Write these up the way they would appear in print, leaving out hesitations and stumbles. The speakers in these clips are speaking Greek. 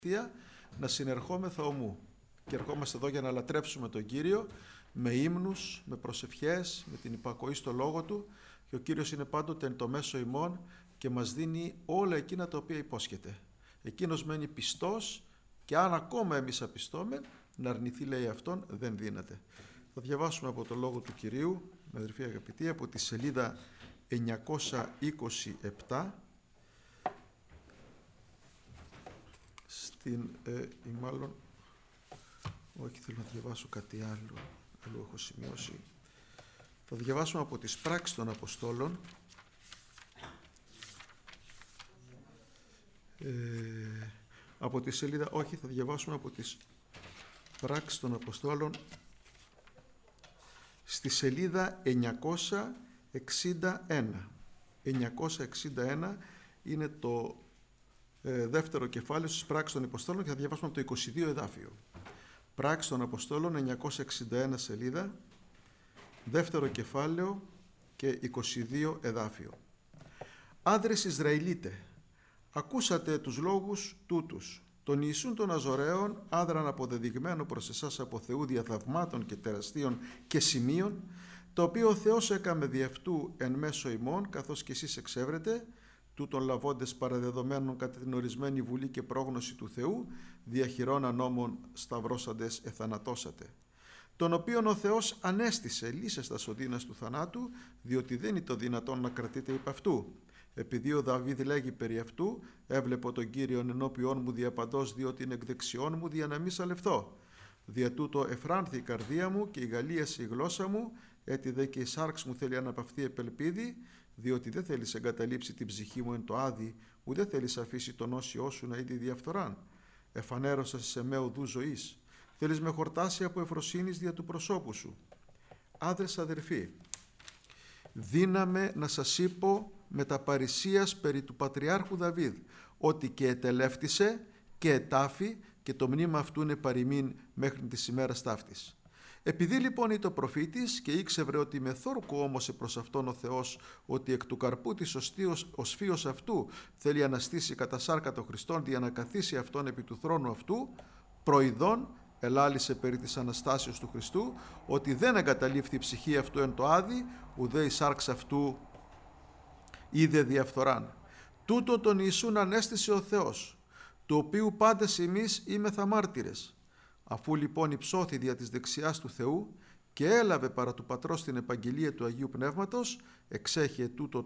να συνερχόμεθα ομού. Και ερχόμαστε εδώ για να λατρεύσουμε τον Κύριο με ύμνους, με προσευχές, με την υπακοή στο Λόγο Του, και ο Κύριος είναι πάντοτε εν το μέσο ημών και μας δίνει όλα εκείνα τα οποία υπόσχεται. Εκείνος μένει πιστός και αν ακόμα εμείς απιστώμε, να αρνηθεί, λέει, αυτόν δεν δύναται. Θα διαβάσουμε από το Λόγο του Κυρίου, με αδερφοί αγαπητοί, από τη σελίδα 927, όχι, θέλω να διαβάσω κάτι άλλο, αλλού έχω σημειώσει. Θα διαβάσουμε από τις πράξεις των Αποστόλων, από τη σελίδα, όχι, θα διαβάσουμε από τις πράξεις των Αποστόλων στη σελίδα 961. 961 είναι το δεύτερο κεφάλαιο στις πράξεις των Αποστόλων και θα διαβάσουμε από το 22 εδάφιο. Πράξεις των Αποστόλων, 961 σελίδα, δεύτερο κεφάλαιο και 22 εδάφιο. Άντρες Ισραηλίτε, ακούσατε τους λόγους τούτους. Τον Ιησούν των Ναζωραίων, άδραν αποδεδειγμένο προς εσάς από Θεού διαθαυμάτων και τεραστίων και σημείων, το οποίο ο Θεός έκαμε δι' αυτού εν μέσω ημών, καθώς και εσείς εξέβρετε, τούτων λαβώντες παραδεδομένων κατά την ορισμένη βουλή και πρόγνωση του Θεού, διαχειρών ανώμων σταυρώσαντες εθανατώσατε. Τον οποίον ο Θεός ανέστησε λύσεστας ο δύνας του θανάτου, διότι δεν είναι το δυνατόν να κρατείτε υπ' αυτού. Επειδή ο Δαβίδ λέγει περί αυτού, έβλεπω τον Κύριον ενώπιόν μου διαπαντός, διότι είναι εκ δεξιών μου, δια να μη σαλευθώ. Δια τούτο εφράνθη η καρδία μου και η γαλλίαση η γλώσσα μου, έτι δε και η σάρξ μου θέλει αναπαυθεί επελπίδη, διότι δεν θέλεις εγκαταλείψει την ψυχή μου εν το άδει, ούτε θέλεις αφήσει τον όσιό σου να είδει διαφθοράν. Εφανέρωσα σε με οδού ζωής. Θέλεις με χορτάσει από ευφροσύνης δια του προσώπου σου. Άδρες αδερφοί, δύναμε να σας είπω με τα παρησίας περί του Πατριάρχου Δαβίδ, ότι και ετελεύτησε και ετάφη και το μνήμα αυτού είναι παροιμήν μέχρι της ημέρας ταύτης. Επειδή λοιπόν ήταν ο προφήτης και ήξευρε ότι με θόρκο όμωσε προς αυτόν ο Θεός, ότι εκ του καρπού της οσφίος αυτού θέλει αναστήσει κατά σάρκα των Χριστών δια να καθίσει αυτόν επί του θρόνου αυτού, προειδών ελάλησε περί της Αναστάσεως του Χριστού, ότι δεν εγκαταλείφθη η ψυχή αυτού εν το άδει, ουδέ η σάρξ αυτού είδε διαφθοράν. Τούτο τον Ιησούν ανέστησε ο Θεός, του οποίου πάντες εμείς είμεθα μάρτυρες. Αφού λοιπόν υψώθη δια της δεξιάς του Θεού και έλαβε παρά του Πατρός την επαγγελία του Αγίου Πνεύματος, εξέχε τούτο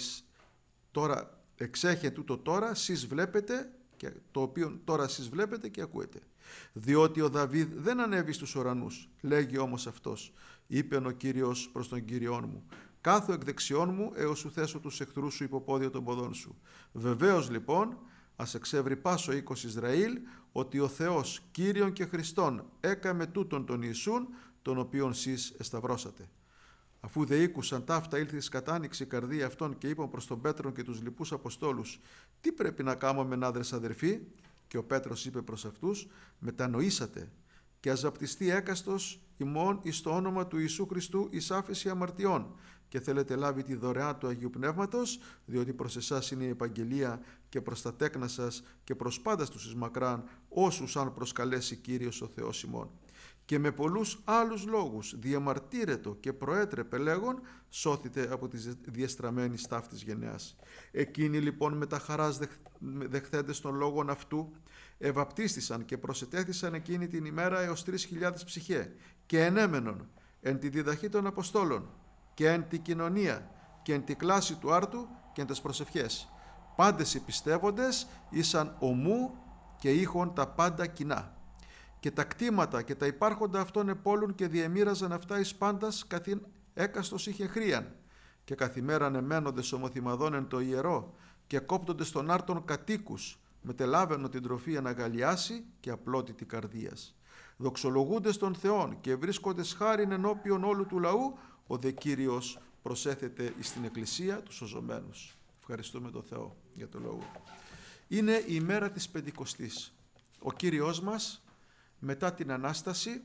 τώρα σεις βλέπετε, και το οποίο τώρα σεις βλέπετε και ακούετε. Διότι ο Δαβίδ δεν ανέβη στους ουρανούς, λέγει όμως αυτός, είπεν ο Κύριος προς τον Κύριόν μου, κάθω εκ δεξιών μου έως σου θέσω τους εχθρούς σου υποπόδιο των ποδών σου. Βεβαίως λοιπόν, ας εξεύρει πάσο οίκος Ισραήλ, ότι ο Θεός Κύριον και Χριστόν έκαμε τούτον τον Ιησούν, τον οποίον σεις εσταυρώσατε. Αφού δε ήκουσαν ταύτα, ήλθε εις κατάνοιξη η καρδία αυτών και είπαν προς τον Πέτρον και τους λοιπούς Αποστόλους, τι πρέπει να κάνουμε άδρες αδερφοί? Και ο Πέτρος είπε προς αυτούς, μετανοήσατε και ας βαπτιστεί έκαστος ημών εις το όνομα του Ιησού Χριστού εις άφεση αμαρτιών, και θέλετε λάβει τη δωρεά του Αγίου Πνεύματος, διότι προς εσάς είναι η επαγγελία και προς τα τέκνα σας και προς πάντας τους εις μακράν, όσους αν προσκαλέσει Κύριος ο Θεός ημών. Και με πολλούς άλλους λόγους διαμαρτύρετο και προέτρεπε λέγον, σώθητε από τις διεστραμμένης ταύτης γενεάς. Εκείνοι λοιπόν με τα χαράς δεχθέντες των λόγων αυτού ευαπτίστησαν και προσετέθησαν εκείνη την ημέρα έως 3.000 ψυχέ και ενέμενον εν τη διδαχή των Αποστόλων και εν τη κοινωνία και εν τη κλάση του άρτου και εν τες προσευχές. Πάντες οι πιστεύοντες ήσαν ομού και είχον τα πάντα κοινά. Και τα κτήματα και τα υπάρχοντα αυτών επόλουν και διεμοίραζαν αυτά εις πάντας καθήν έκαστος είχε χρίαν. Και καθημέραν εμένοντες ομοθυμαδών εν το ιερό και κόπτοντες των άρτων κατοίκους, μετελάβαινο την τροφή αναγαλιάσει και απλότητη καρδίας. Δοξολογούντες των Θεών και βρίσκοντες χάριν ενώπιον όλου του λαού, ο δε Κύριος προσέθεται εις την Εκκλησία τους σωζωμένους. Ευχαριστούμε τον Θεό για το λόγο. Είναι η ημέρα της Πεντηκοστής. Ο Κύριος μας μετά την Ανάσταση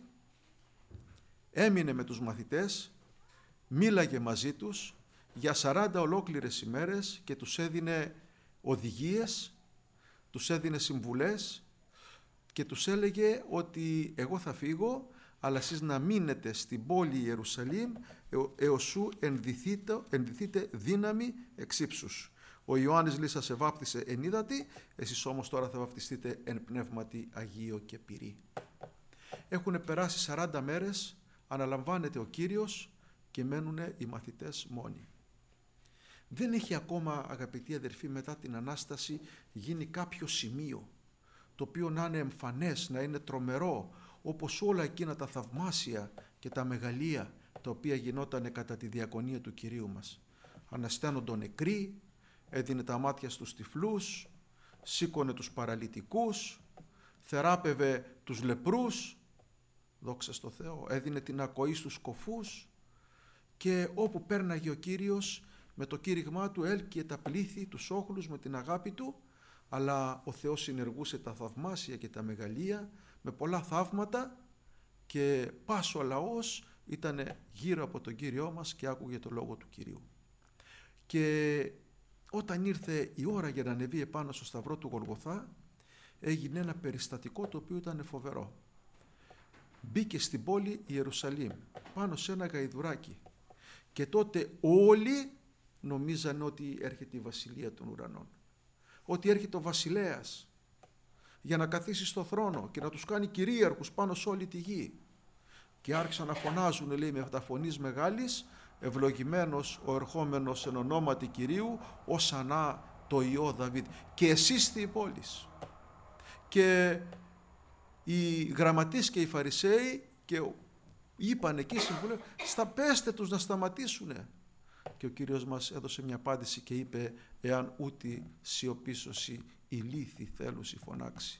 έμεινε με τους μαθητές, μίλαγε μαζί τους για 40 ολόκληρες ημέρες και τους έδινε οδηγίες, τους έδινε συμβουλές, και τους έλεγε ότι εγώ θα φύγω, αλλά εσείς να μείνετε στην πόλη Ιερουσαλήμ έως σου ενδυθείτε δύναμη εξ ύψους. Ο Ιωάννης λέει σας εβάπτισε εν ύδατι, εσείς όμως τώρα θα βαπτιστείτε εν πνεύματι Αγίο και πυρί. Έχουν περάσει 40 μέρες, αναλαμβάνεται ο Κύριος και μένουν οι μαθητές μόνοι. Δεν έχει ακόμα, αγαπητοί αδερφοί, μετά την Ανάσταση γίνει κάποιο σημείο το οποίο να είναι εμφανές, να είναι τρομερό, όπως όλα εκείνα τα θαυμάσια και τα μεγαλεία τα οποία γινόταν κατά τη διακονία του Κυρίου μας. Ανασταίνονταν νεκροί, έδινε τα μάτια στους τυφλούς, σήκωνε τους παραλυτικούς, θεράπευε τους λεπρούς, δόξα στο Θεό, έδινε την ακοή στους κοφούς και όπου πέρναγε ο Κύριος με το κήρυγμά του έλκυε τα πλήθη, τους όχλους με την αγάπη του, αλλά ο Θεός συνεργούσε τα θαυμάσια και τα μεγαλεία με πολλά θαύματα και πάσο λαός ήταν γύρω από τον Κύριό μας και άκουγε το λόγο του Κυρίου. Και όταν ήρθε η ώρα για να ανεβεί επάνω στο σταυρό του Γολγοθά, έγινε ένα περιστατικό το οποίο ήταν φοβερό. Μπήκε στην πόλη Ιερουσαλήμ πάνω σε ένα γαϊδουράκι και τότε όλοι νομίζαν ότι έρχεται η βασιλεία των ουρανών, ότι έρχεται ο βασιλέας για να καθίσει στο θρόνο και να τους κάνει κυρίαρχους πάνω σε όλη τη γη. Και άρχισαν να φωνάζουν, λέει, με τα φωνής μεγάλης, ευλογημένος ο ερχόμενος εν ονόματι Κυρίου, οσανά το Υιό Δαβίδ. Και εσύστη η πόλης. Και οι γραμματείς και οι Φαρισαίοι και είπαν εκεί συμβουλεύουν, πέστε τους να σταματήσουνε. Και ο Κύριος μας έδωσε μια απάντηση και είπε, εάν ούτι σιωπήσωση η λύθη θέλουσι φωνάξει.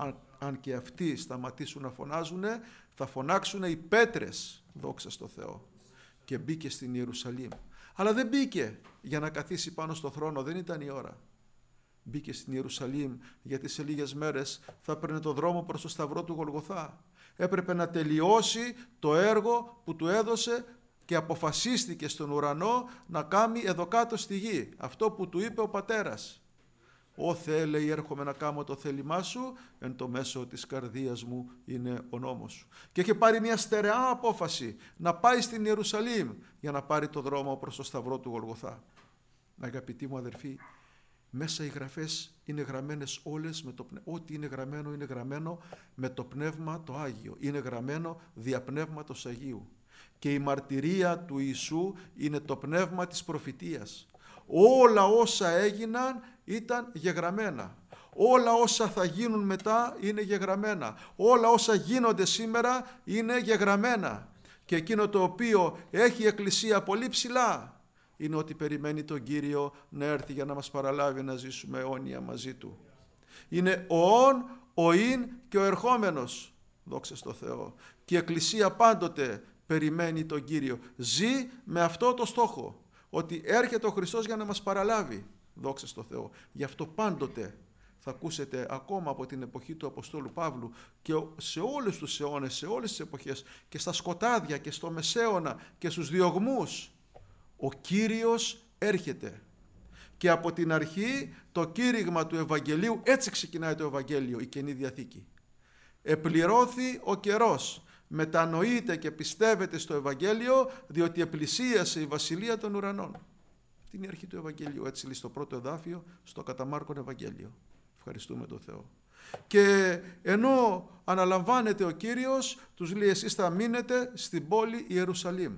Αν και αυτοί σταματήσουν να φωνάζουνε, θα φωνάξουν οι πέτρες, δόξα στο Θεό. Και μπήκε στην Ιερουσαλήμ. Αλλά δεν μπήκε για να καθίσει πάνω στο θρόνο, δεν ήταν η ώρα. Μπήκε στην Ιερουσαλήμ γιατί σε λίγες μέρες θα έπαιρνε το δρόμο προς το σταυρό του Γολγοθά. Έπρεπε να τελειώσει το έργο που του έδωσε και αποφασίστηκε στον ουρανό να κάνει εδώ κάτω στη γη. Αυτό που του είπε ο πατέρας. «Ω Θεέ, λέει, έρχομαι να κάνω το θέλημά σου, εν το μέσο της καρδίας μου είναι ο νόμος σου». Και είχε πάρει μια στερεά απόφαση να πάει στην Ιερουσαλήμ για να πάρει το δρόμο προς το σταυρό του Γολγοθά. Αγαπητοί μου αδερφοί, μέσα οι γραφές είναι γραμμένες όλες, ό,τι είναι γραμμένο με το Πνεύμα το Άγιο. Είναι γραμμένο δια Πνεύματος Αγίου. Και η μαρτυρία του Ιησού είναι το πνεύμα της προφητείας. Όλα όσα έγιναν ήταν γεγραμμένα. Όλα όσα θα γίνουν μετά είναι γεγραμμένα. Όλα όσα γίνονται σήμερα είναι γεγραμμένα. Και εκείνο το οποίο έχει η Εκκλησία πολύ ψηλά είναι ότι περιμένει τον Κύριο να έρθει για να μας παραλάβει να ζήσουμε αιώνια μαζί Του. Είναι ο ον, ο ειν και ο ερχόμενος, δόξα στο Θεό. Και η Εκκλησία πάντοτε περιμένει τον Κύριο. Ζει με αυτό το στόχο, ότι έρχεται ο Χριστός για να μας παραλάβει, δόξα στο Θεό. Γι' αυτό πάντοτε θα ακούσετε ακόμα από την εποχή του Αποστόλου Παύλου και σε όλους τους αιώνες, σε όλες τις εποχές και στα σκοτάδια και στο Μεσαίωνα και στους διωγμούς, ο Κύριος έρχεται. Και από την αρχή το κήρυγμα του Ευαγγελίου, έτσι ξεκινάει το Ευαγγέλιο, η Καινή Διαθήκη. Επληρώθη ο καιρός. Μετανοείτε και πιστεύετε στο Ευαγγέλιο, διότι επλησίασε η Βασιλεία των Ουρανών. Αυτή είναι η αρχή του Ευαγγελίου, έτσι λέει στο πρώτο εδάφιο, στο κατά Μάρκον Ευαγγέλιο. Ευχαριστούμε τον Θεό. Και ενώ αναλαμβάνεται ο Κύριος, τους λέει, εσείς θα μείνετε στην πόλη Ιερουσαλήμ.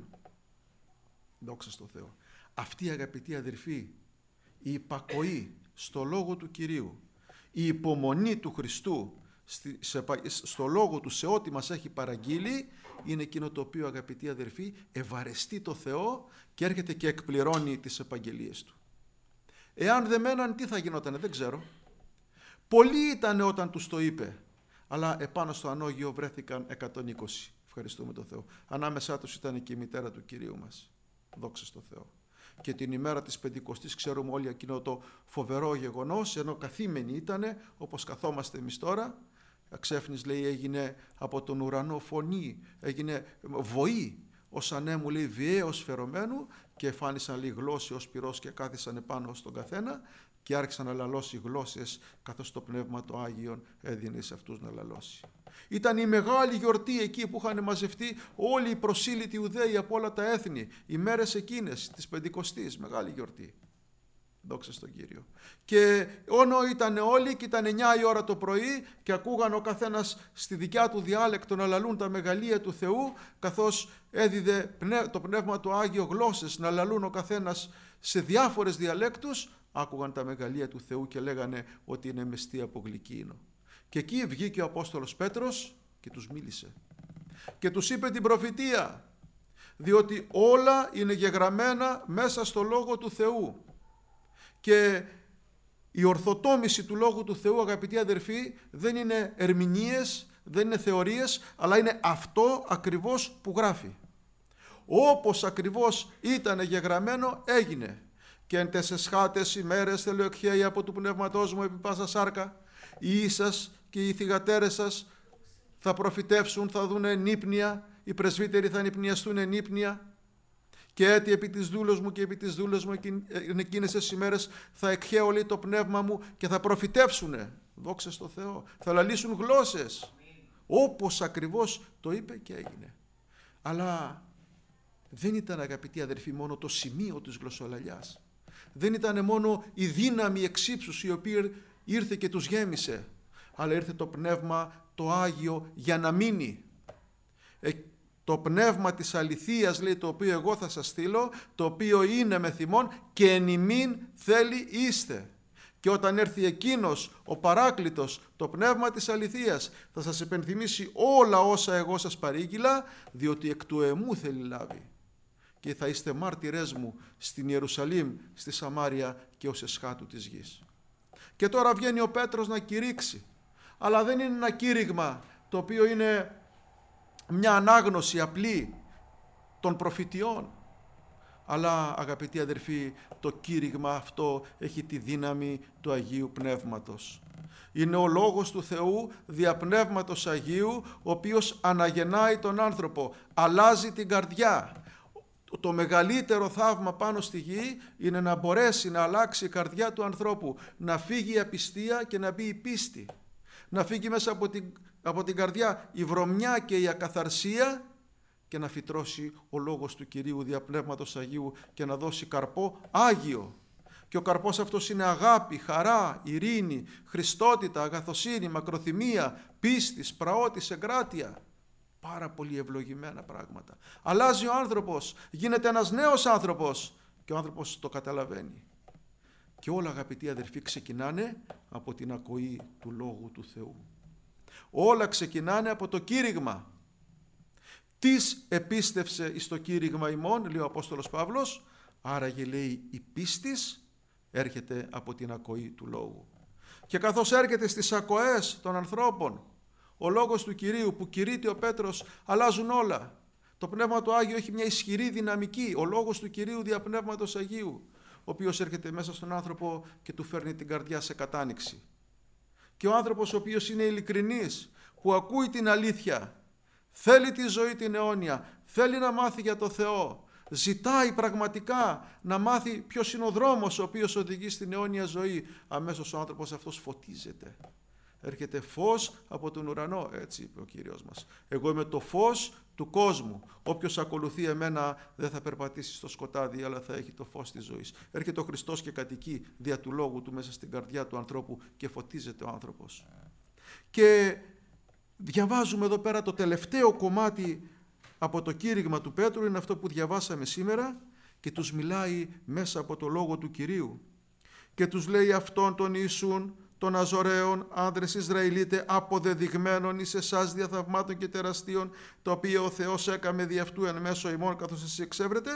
Δόξα στο Θεό. Αυτή, αγαπητοί αδερφοί, η υπακοή στο λόγο του Κυρίου, η υπομονή του Χριστού στο λόγο του, σε ό,τι μας έχει παραγγείλει, είναι εκείνο το οποίο, αγαπητοί αδερφοί, ευαρεστεί το Θεό και έρχεται και εκπληρώνει τις επαγγελίες Του. Εάν δεν μέναν, τι θα γινότανε, δεν ξέρω. Πολλοί ήταν όταν τους το είπε, αλλά επάνω στο ανώγειο βρέθηκαν 120. Ευχαριστούμε τον Θεό. Ανάμεσά τους ήταν και η μητέρα του Κυρίου μας. Δόξα στο Θεό. Και την ημέρα της Πεντηκοστής ξέρουμε όλοι εκείνο το φοβερό γεγονός, ενώ καθήμενοι ήτανε, όπως καθόμαστε εμείς τώρα, εξέφνης, λέει, έγινε από τον ουρανό φωνή, έγινε βοή, ως ανέμου, λέει, βιαίως φερωμένου, και εφάνισαν, λέει, γλώσσοι ως πυρός και κάθισαν επάνω στον καθένα, και άρχισαν να λαλώσει γλώσσες, καθώς το Πνεύμα το Άγιον έδινε σε αυτούς να λαλώσει. Ήταν η μεγάλη γιορτή εκεί που είχαν μαζευτεί όλοι οι προσήλυτοι Ιουδαίοι από όλα τα έθνη, οι μέρες εκείνες της Πεντηκοστής, μεγάλη γιορτή. Δόξα στον Κύριο. Και όνο ήταν όλοι και ήταν 9 η ώρα το πρωί και ακούγαν ο καθένας στη δικιά του διάλεκτο να λαλούν τα μεγαλεία του Θεού, καθώς έδιδε το Πνεύμα το Άγιο γλώσσες να λαλούν ο καθένας σε διάφορες διαλέκτους, άκουγαν τα μεγαλεία του Θεού και λέγανε ότι είναι μεστή από γλυκίνο. Και εκεί βγήκε ο Απόστολος Πέτρος και τους μίλησε και τους είπε την προφητεία, διότι όλα είναι γεγραμμένα μέσα στο Λόγο του Θεού. Και η ορθοτόμηση του Λόγου του Θεού, αγαπητοί αδερφοί, δεν είναι ερμηνείες, δεν είναι θεωρίες, αλλά είναι αυτό ακριβώς που γράφει. Όπως ακριβώς ήταν γεγραμμένο έγινε. Και εν τες εσχάτες ημέρες θέλω εκχέει από του πνεύματός μου επί πάσα σάρκα. Οι ίσας και οι θυγατέρες σας θα προφητεύσουν, θα δουν νύπνια, οι πρεσβύτεροι θα νυπνιαστούν νύπνια. Και έτι επί της δούλος μου και επί της δούλος μου εκείνες τις ημέρες θα εκχέω, λέει, το πνεύμα μου και θα προφητεύσουνε. Δόξα στο Θεό. Θα λαλήσουν γλώσσες. Όπως ακριβώς το είπε και έγινε. Αλλά δεν ήταν, αγαπητοί αδερφοί, μόνο το σημείο της γλωσσολαλιάς. Δεν ήταν μόνο η δύναμη εξύψους η οποία ήρθε και τους γέμισε. Αλλά ήρθε το Πνεύμα το Άγιο για να μείνει. Το πνεύμα της αληθείας, λέει, το οποίο εγώ θα σας στείλω, το οποίο είναι με θυμόν και εν ημίν θέλει είστε. Και όταν έρθει εκείνος ο Παράκλητος, το πνεύμα της αληθείας, θα σας επενθυμίσει όλα όσα εγώ σας παρήγγειλα, διότι εκ του εμού θέλει λάβει. Και θα είστε μάρτυρές μου στην Ιερουσαλήμ, στη Σαμάρια και ως εσχάτου της γης. Και τώρα βγαίνει ο Πέτρος να κηρύξει. Αλλά δεν είναι ένα κήρυγμα το οποίο είναι μια ανάγνωση απλή των προφητιών. Αλλά, αγαπητοί αδερφοί, το κήρυγμα αυτό έχει τη δύναμη του Αγίου Πνεύματος. Είναι ο Λόγος του Θεού δια Πνεύματος Αγίου, ο οποίος αναγεννάει τον άνθρωπο, αλλάζει την καρδιά. Το μεγαλύτερο θαύμα πάνω στη γη είναι να μπορέσει να αλλάξει η καρδιά του ανθρώπου, να φύγει η απιστία και να μπει η πίστη. Να φύγει μέσα από την καρδιά η βρωμιά και η ακαθαρσία και να φυτρώσει ο Λόγος του Κυρίου δια Πνεύματος Αγίου και να δώσει καρπό Άγιο. Και ο καρπός αυτός είναι αγάπη, χαρά, ειρήνη, χριστότητα, αγαθοσύνη, μακροθυμία, πίστης, πραότης, εγκράτεια. Πάρα πολύ ευλογημένα πράγματα. Αλλάζει ο άνθρωπος, γίνεται ένας νέος άνθρωπος και ο άνθρωπος το καταλαβαίνει. Και όλα, αγαπητοί αδερφοί, ξεκινάνε από την ακοή του Λόγου του Θεού. Όλα ξεκινάνε από το κήρυγμα. Τις επίστευσε εις το κήρυγμα ημών, λέει ο Απόστολος Παύλος, άραγε, λέει, η πίστης έρχεται από την ακοή του Λόγου. Και καθώς έρχεται στις ακοές των ανθρώπων ο Λόγος του Κυρίου που κηρύττει ο Πέτρος, αλλάζουν όλα. Το Πνεύμα του Άγιο έχει μια ισχυρή δυναμική, ο Λόγος του Κυρίου δια Πνεύματος Αγίου, ο οποίος έρχεται μέσα στον άνθρωπο και του φέρνει την καρδιά σε κατάνοιξη. Και ο άνθρωπος ο οποίος είναι ειλικρινής, που ακούει την αλήθεια, θέλει τη ζωή την αιώνια, θέλει να μάθει για το Θεό, ζητάει πραγματικά να μάθει ποιος είναι ο δρόμος ο οποίος οδηγεί στην αιώνια ζωή, αμέσως ο άνθρωπος αυτός φωτίζεται. Έρχεται φως από τον ουρανό, έτσι είπε ο Κύριος μας. Εγώ είμαι το φως του κόσμου. Όποιος ακολουθεί εμένα δεν θα περπατήσει στο σκοτάδι, αλλά θα έχει το φως της ζωής. Έρχεται ο Χριστός και κατοικεί δια του Λόγου του μέσα στην καρδιά του ανθρώπου και φωτίζεται ο άνθρωπος. Και διαβάζουμε εδώ πέρα το τελευταίο κομμάτι από το κήρυγμα του Πέτρου, είναι αυτό που διαβάσαμε σήμερα και τους μιλάει μέσα από το Λόγο του Κυρίου. Και τους λέει αυτόν τον Ιησούν, των Αζωραίων, άνδρες Ισραηλίτε, αποδεδειγμένων εις εσάς διαθαυμάτων και τεραστίων, τα οποία ο Θεός έκαμε δι' αυτού εν μέσω ημών, καθώς εσείς εξέβρετε,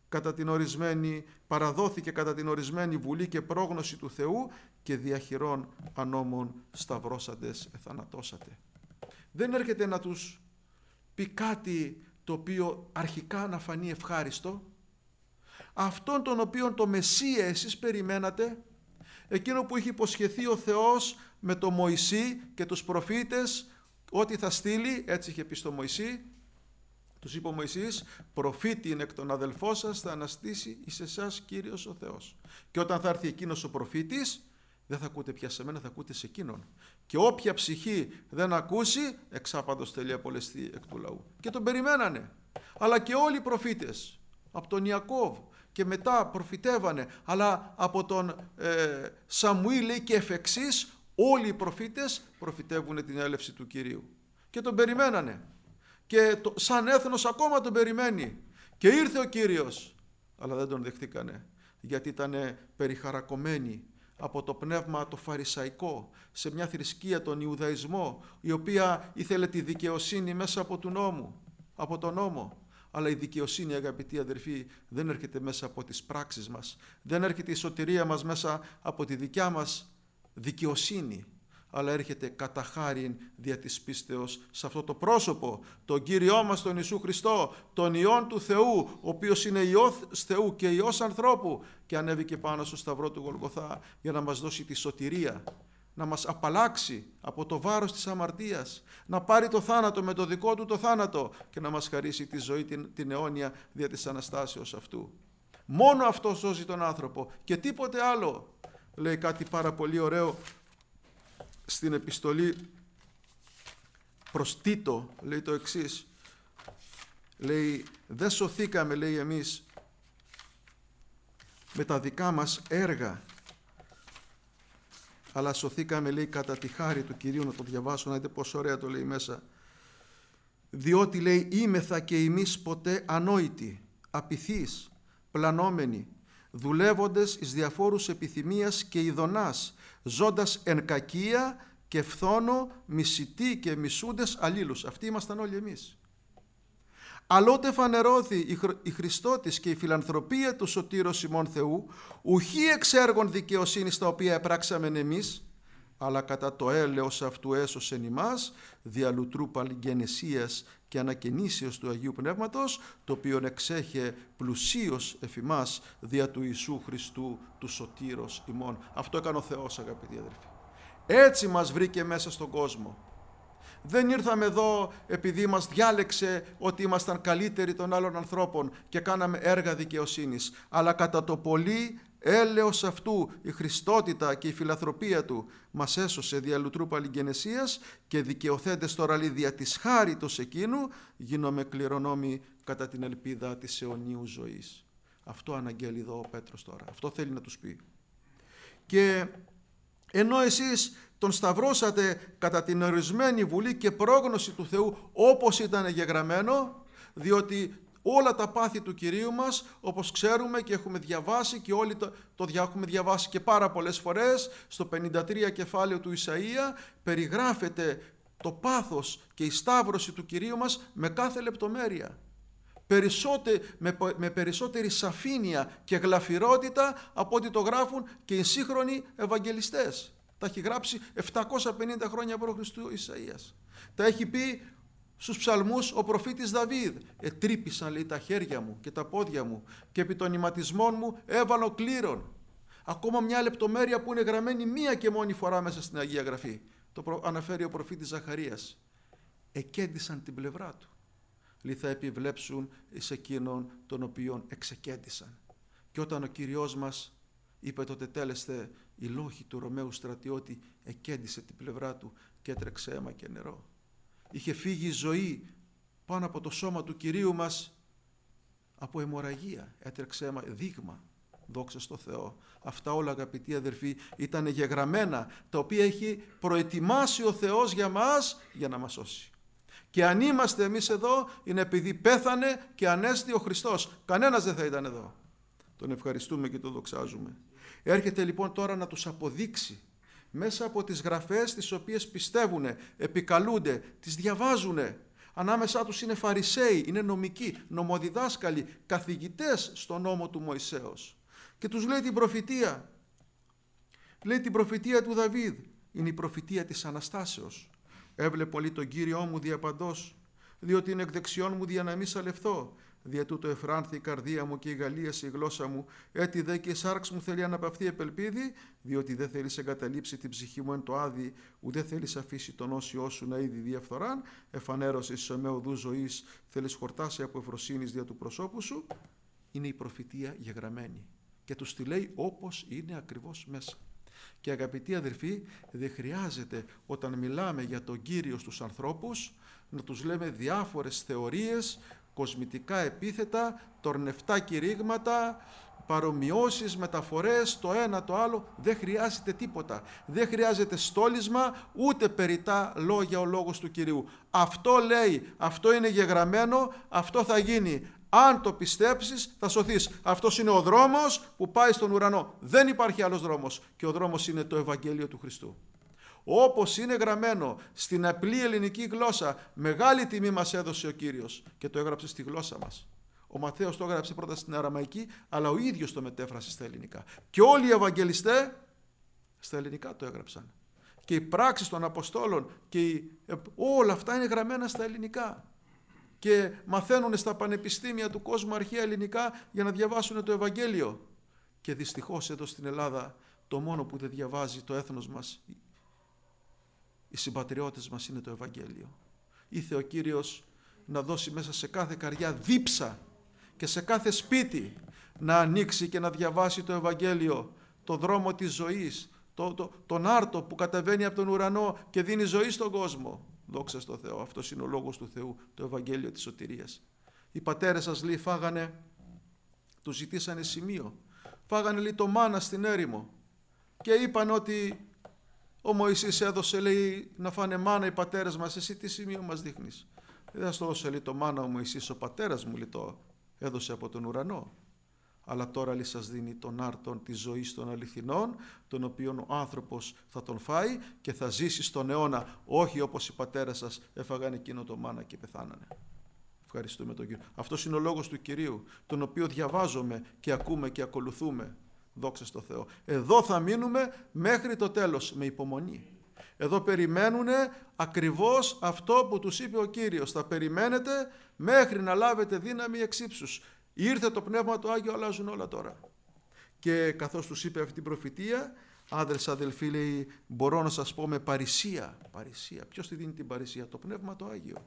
παραδόθηκε κατά την ορισμένη βουλή και πρόγνωση του Θεού και διαχειρών ανώμων σταυρώσαντες εθανατώσατε. Δεν έρχεται να τους πει κάτι το οποίο αρχικά να φανεί ευχάριστο. Αυτόν τον οποίον το Μεσσία εσείς περιμένατε, εκείνο που είχε υποσχεθεί ο Θεός με το Μωυσή και τους προφήτες ότι θα στείλει, έτσι είχε πει στο Μωυσή, Τους είπε ο Μωυσής, προφήτην εκ των αδελφών σας θα αναστήσει εις εσάς Κύριος ο Θεός. Και όταν θα έρθει εκείνος ο προφήτης, δεν θα ακούτε πια σε μένα, θα ακούτε σε εκείνον. Και όποια ψυχή δεν ακούσει, εξάπαντος θέλει απολεστεί εκ του λαού. Και τον περιμένανε. Αλλά και όλοι οι προφήτες, από τον Ιακώβ και μετά προφητεύανε, αλλά από τον Σαμουήλ λέει και εφ' εξής, όλοι οι προφήτες προφητεύουν την έλευση του Κυρίου. Και τον περιμένανε. Και σαν έθνος ακόμα τον περιμένει. Και ήρθε ο Κύριος, αλλά δεν τον δεχτήκανε, γιατί ήταν περιχαρακωμένοι από το πνεύμα το φαρισαϊκό, σε μια θρησκεία, τον Ιουδαϊσμό, η οποία ήθελε τη δικαιοσύνη μέσα από του νόμου, από τον νόμο. Αλλά η δικαιοσύνη, αγαπητοί αδερφοί, δεν έρχεται μέσα από τις πράξεις μας. Δεν έρχεται η σωτηρία μας μέσα από τη δικιά μας δικαιοσύνη, αλλά έρχεται κατά χάριν δια της πίστεως σε αυτό το πρόσωπο, τον Κύριό μας τον Ιησού Χριστό, τον Υιόν του Θεού, ο οποίος είναι Υιός Θεού και Υιός ανθρώπου, και ανέβηκε πάνω στο σταυρό του Γολγοθά για να μας δώσει τη σωτηρία, να μας απαλλάξει από το βάρος της αμαρτίας, να πάρει το θάνατο με το δικό του το θάνατο και να μας χαρίσει τη ζωή την αιώνια δια της Αναστάσεως αυτού. Μόνο αυτό σώζει τον άνθρωπο και τίποτε άλλο. Λέει κάτι πάρα πολύ ωραίο στην επιστολή προς Τίτο, λέει το εξής, λέει δεν σωθήκαμε, λέει, εμείς με τα δικά μας έργα, αλλά σωθήκαμε, λέει, κατά τη χάρη του Κυρίου. Να το διαβάσω, να δείτε πόσο ωραία το λέει μέσα. Διότι, λέει, είμεθα και εμείς ποτέ ανόητοι, απειθείς, πλανόμενοι, δουλεύοντες εις διαφόρους επιθυμίας και ειδονάς, ζώντας εν κακία και φθόνο, μισητοί και μισούντες αλλήλους. Αυτοί ήμασταν όλοι εμείς. Αλλότε φανερώθη η Χριστότης και η φιλανθρωπία του Σωτήρος ημών Θεού, ουχή εξ έργων δικαιοσύνης τα οποία επράξαμεν εμείς, αλλά κατά το έλεος αυτού έσωσεν ημάς, δια λουτρού παλιγενεσίας και ανακαινήσεως του Αγίου Πνεύματος, το οποίον εξέχε πλουσίως εφ' ημάς δια του Ιησού Χριστού του Σωτήρος ημών. Αυτό έκανε ο Θεός, αγαπητοί αδελφοί. Έτσι μας βρήκε μέσα στον κόσμο. Δεν ήρθαμε εδώ επειδή μας διάλεξε ότι ήμασταν καλύτεροι των άλλων ανθρώπων και κάναμε έργα δικαιοσύνης, αλλά κατά το πολύ έλεος αυτού η Χριστότητα και η φιλανθρωπία του μας έσωσε δια λουτρού παλιγενεσίας και δικαιωθέντες τώρα λέει δια της χάριτος εκείνου γίνομαι κληρονόμοι κατά την ελπίδα της αιωνίου ζωής. Αυτό αναγγέλει εδώ ο Πέτρος τώρα. Αυτό θέλει να τους πει. Και ενώ εσείς τον σταυρώσατε κατά την ορισμένη βουλή και πρόγνωση του Θεού όπως ήταν γεγραμμένο, διότι όλα τα πάθη του Κυρίου μας, όπως ξέρουμε και έχουμε διαβάσει και όλοι έχουμε διαβάσει και πάρα πολλές φορές, στο 53 κεφάλαιο του Ισαΐα περιγράφεται το πάθος και η σταύρωση του Κυρίου μας με κάθε λεπτομέρεια. Με περισσότερη σαφήνεια και γλαφυρότητα από ό,τι το γράφουν και οι σύγχρονοι Ευαγγελιστές. Τα έχει γράψει 750 χρόνια π.Χ. Ισαΐας. Τα έχει πει στους ψαλμούς ο προφήτης Δαβίδ. Ετρύπησαν, λέει, τα χέρια μου και τα πόδια μου και επί των ηματισμών μου έβαλω κλήρων. Ακόμα μια λεπτομέρεια που είναι γραμμένη μία και μόνη φορά μέσα στην Αγία Γραφή. Το αναφέρει ο προφήτης Ζαχαρίας. Εκέντησαν την πλευρά του. Λέει, θα επιβλέψουν εις εκείνον τον οποίον εξεκέντησαν. Και όταν ο Κύριος μας είπε τότε τέλεστε, η λόχη του Ρωμαίου στρατιώτη εκέντησε την πλευρά του και έτρεξε αίμα και νερό. Είχε φύγει η ζωή πάνω από το σώμα του Κυρίου μας από αιμορραγία. Έτρεξε αίμα, δείγμα. Δόξα στο Θεό. Αυτά όλα, αγαπητοί αδερφοί, ήταν γεγραμμένα, τα οποία έχει προετοιμάσει ο Θεός για μας, για να μας σώσει. Και αν είμαστε εμείς εδώ, είναι επειδή πέθανε και ανέστη ο Χριστός. Κανένας δεν θα ήταν εδώ. Τον ευχαριστούμε και τον δοξάζουμε. Έρχεται λοιπόν τώρα να τους αποδείξει μέσα από τις γραφές τις οποίες πιστεύουν, επικαλούνται, τις διαβάζουν. Ανάμεσά τους είναι Φαρισαίοι, είναι νομικοί, νομοδιδάσκαλοι, καθηγητές στο νόμο του Μωυσέως. Και τους λέει την προφητεία. Λέει την προφητεία του Δαβίδ. Είναι η προφητεία της Αναστάσεως. Έβλεπε πολύ τον Κύριό μου διαπαντός, διότι είναι εκ δεξιών μου δια να μη σαλευθώ. Δια τούτο εφράνθη η καρδία μου και η γαλλίαση η γλώσσα μου, έτι δε και η σάρξ μου θέλει αναπαυθεί επελπίδη, διότι δεν θέλεις εγκαταλείψει την ψυχή μου εν το άδει, ουδέ θέλεις αφήσει τον όσιό σου να είδη διαφθοράν, εφανέρωσης σε με οδού ζωής, θέλεις χορτάσει από ευφροσύνης δια του προσώπου σου. Είναι η προφητεία γεγραμμένη και τους τη λέει όπως είναι ακριβώς μέσα. Και αγαπητοί αδερφοί, δεν χρειάζεται όταν μιλάμε για τον Κύριο στους ανθρώπους να τους λέμε διάφορες θεωρίες, κοσμητικά επίθετα, τορνευτά κηρύγματα, παρομοιώσεις, μεταφορές, το ένα το άλλο. Δεν χρειάζεται τίποτα. Δεν χρειάζεται στόλισμα, ούτε περιττά λόγια ο λόγος του Κυρίου. Αυτό λέει, αυτό είναι γεγραμμένο, αυτό θα γίνει. Αν το πιστέψεις θα σωθείς. Αυτός είναι ο δρόμος που πάει στον ουρανό. Δεν υπάρχει άλλος δρόμος και ο δρόμος είναι το Ευαγγέλιο του Χριστού. Όπως είναι γραμμένο στην απλή ελληνική γλώσσα, μεγάλη τιμή μας έδωσε ο Κύριος και το έγραψε στη γλώσσα μας. Ο Ματθαίος το έγραψε πρώτα στην αραμαϊκή, αλλά ο ίδιος το μετέφρασε στα ελληνικά. Και όλοι οι Ευαγγελιστές στα ελληνικά το έγραψαν. Και οι πράξεις των Αποστόλων και όλα αυτά είναι γραμμένα στα ελληνικά. Και μαθαίνουν στα πανεπιστήμια του κόσμου αρχαία ελληνικά για να διαβάσουν το Ευαγγέλιο. Και δυστυχώς εδώ στην Ελλάδα το μόνο που δεν διαβάζει το έθνος μας, οι συμπατριώτες μας, είναι το Ευαγγέλιο. Ήθε ο Κύριος να δώσει μέσα σε κάθε καρδιά δίψα και σε κάθε σπίτι να ανοίξει και να διαβάσει το Ευαγγέλιο, το δρόμο της ζωής, τον άρτο που κατεβαίνει από τον ουρανό και δίνει ζωή στον κόσμο. Δόξα στο Θεό, αυτός είναι ο λόγος του Θεού, το Ευαγγέλιο της σωτηρίας. Οι πατέρες σας, λέει, φάγανε, τους ζητήσανε σημείο. Φάγανε, λέει, το μάνα στην έρημο και είπαν ότι ο Μωυσής έδωσε, λέει, να φάνε μάνα οι πατέρες μας. Εσύ τι σημείο μας δείχνεις? Δεν θα στο δώσει, λέει, το μάνα ο Μωυσής, ο πατέρας μου, λέει, το έδωσε από τον ουρανό. Αλλά τώρα, λέει, σας δίνει τον άρτον της ζωής των αληθινών, τον οποίον ο άνθρωπος θα τον φάει και θα ζήσει στον αιώνα, όχι όπως οι πατέρες σας έφαγαν εκείνο το μάνα και πεθάνανε. Ευχαριστούμε τον Κύριο. Αυτός είναι ο λόγος του Κυρίου, τον οποίο διαβάζουμε και ακούμε και ακολουθούμε. Δόξα στο Θεό. Εδώ θα μείνουμε μέχρι το τέλος με υπομονή. Εδώ περιμένουν ακριβώς αυτό που τους είπε ο Κύριος. Θα περιμένετε μέχρι να λάβετε δύναμη εξ ύψους. Ήρθε το Πνεύμα το Άγιο, αλλάζουν όλα τώρα. Και καθώς τους είπε αυτή την προφητεία, άντρες αδελφοί, λέει, μπορώ να σας πω με παρησία. Παρησία. Ποιος τη δίνει την παρησία? Το Πνεύμα το Άγιο.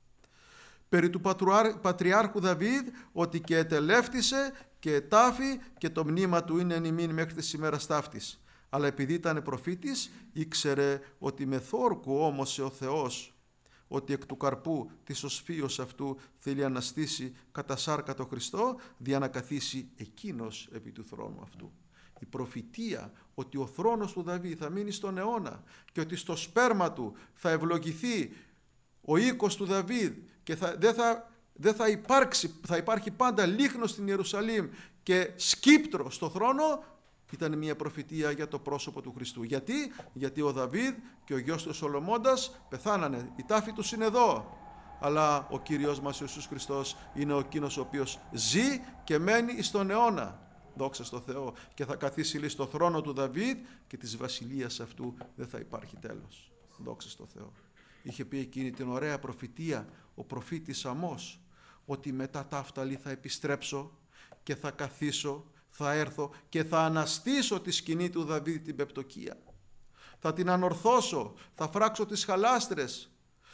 Περί του Πατριάρχου Δαβίδ, ότι και ετελεύτησε και ετάφη και το μνήμα του είναι εν ημίν μέχρι της ημέρας ταύτης. Αλλά επειδή ήταν προφήτης, ήξερε ότι με θόρκου όμως ο Θεός, ότι εκ του καρπού της οσφίως αυτού θέλει αναστήσει κατά σάρκα το Χριστό, δια να καθίσει εκείνος επί του θρόνου αυτού. Η προφητεία ότι ο θρόνος του Δαβίδ θα μείνει στον αιώνα και ότι στο σπέρμα του θα ευλογηθεί ο οίκος του Δαβίδ και δεν θα υπάρχει πάντα λίχνος στην Ιερουσαλήμ και σκύπτρο στο θρόνο, ήταν μια προφητεία για το πρόσωπο του Χριστού. Γιατί ο Δαβίδ και ο γιος του Σολομώντας πεθάνανε. Η τάφη τους είναι εδώ. Αλλά ο Κύριος μας Ιησούς Χριστός είναι ο εκείνος ο οποίος ζει και μένει στον αιώνα. Δόξα στο Θεό. Και θα καθίσει, λέει, στο θρόνο του Δαβίδ και της βασιλείας αυτού δεν θα υπάρχει τέλος. Δόξα στο Θεό. Είχε πει εκείνη την ωραία προφητεία ο προφήτης Αμώς, ότι μετά ταύτα, λέει, θα επιστρέψω και θα καθίσω, θα έρθω και θα αναστήσω τη σκηνή του Δαβίδ την πεπτοκία. Θα την ανορθώσω, θα φράξω τις χαλάστρες,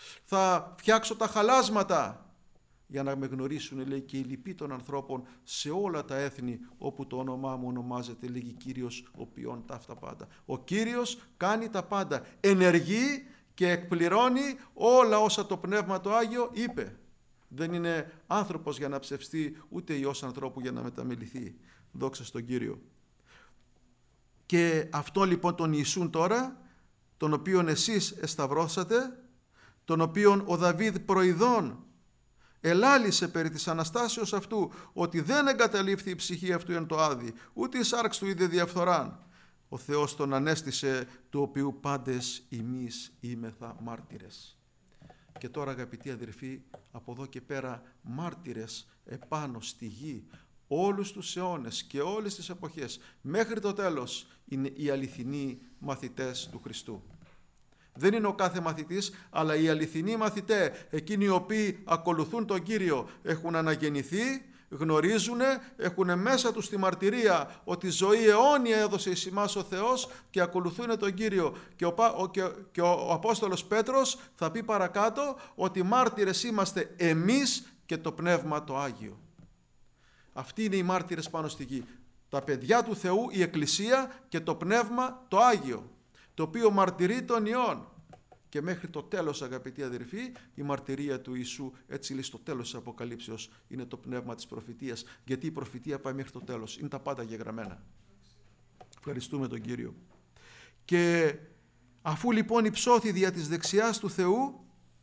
θα φτιάξω τα χαλάσματα για να με γνωρίσουν, λέει, και οι λοιποί των ανθρώπων σε όλα τα έθνη όπου το όνομά μου ονομάζεται, λέγει Κύριος, ο ποιόν ταύτα πάντα. Ο Κύριος κάνει τα πάντα, ενεργεί και εκπληρώνει όλα όσα το Πνεύμα το Άγιο είπε. Δεν είναι άνθρωπος για να ψευστεί, ούτε ιός ανθρώπου για να μεταμεληθεί. Δόξα στον Κύριο. Και αυτό λοιπόν τον Ιησούν τώρα, τον οποίον εσείς εσταυρώσατε, τον οποίον ο Δαβίδ προειδών ελάλησε περί της Αναστάσεως αυτού, ότι δεν εγκαταλείφθη η ψυχή αυτού εν το άδει, ούτε η σάρξ του είδε διαφθοράν. Ο Θεός τον ανέστησε, του οποίου πάντες εμείς είμεθα μάρτυρες. Και τώρα, αγαπητοί αδερφοί, από εδώ και πέρα μάρτυρες επάνω στη γη όλους τους αιώνες και όλες τις εποχές μέχρι το τέλος είναι οι αληθινοί μαθητές του Χριστού. Δεν είναι ο κάθε μαθητής, αλλά οι αληθινοί μαθητές, εκείνοι οι οποίοι ακολουθούν τον Κύριο, έχουν αναγεννηθεί, γνωρίζουν, έχουν μέσα τους τη μαρτυρία ότι ζωή αιώνια έδωσε εις ημάς ο Θεός και ακολουθούν τον Κύριο. Και ο Απόστολος Πέτρος θα πει παρακάτω ότι μάρτυρες είμαστε εμείς και το Πνεύμα το Άγιο. Αυτοί είναι οι μάρτυρες πάνω στη γη. Τα παιδιά του Θεού, η Εκκλησία και το Πνεύμα το Άγιο, το οποίο μαρτυρεί τον Υιόν. Και μέχρι το τέλος, αγαπητοί αδερφοί, η μαρτυρία του Ιησού, έτσι λέει στο τέλος της Αποκαλύψεως, είναι το πνεύμα της προφητείας, γιατί η προφητεία πάει μέχρι το τέλος, είναι τα πάντα γεγραμμένα. Ευχαριστούμε τον Κύριο. Και αφού λοιπόν υψώθη δια της δεξιάς του Θεού,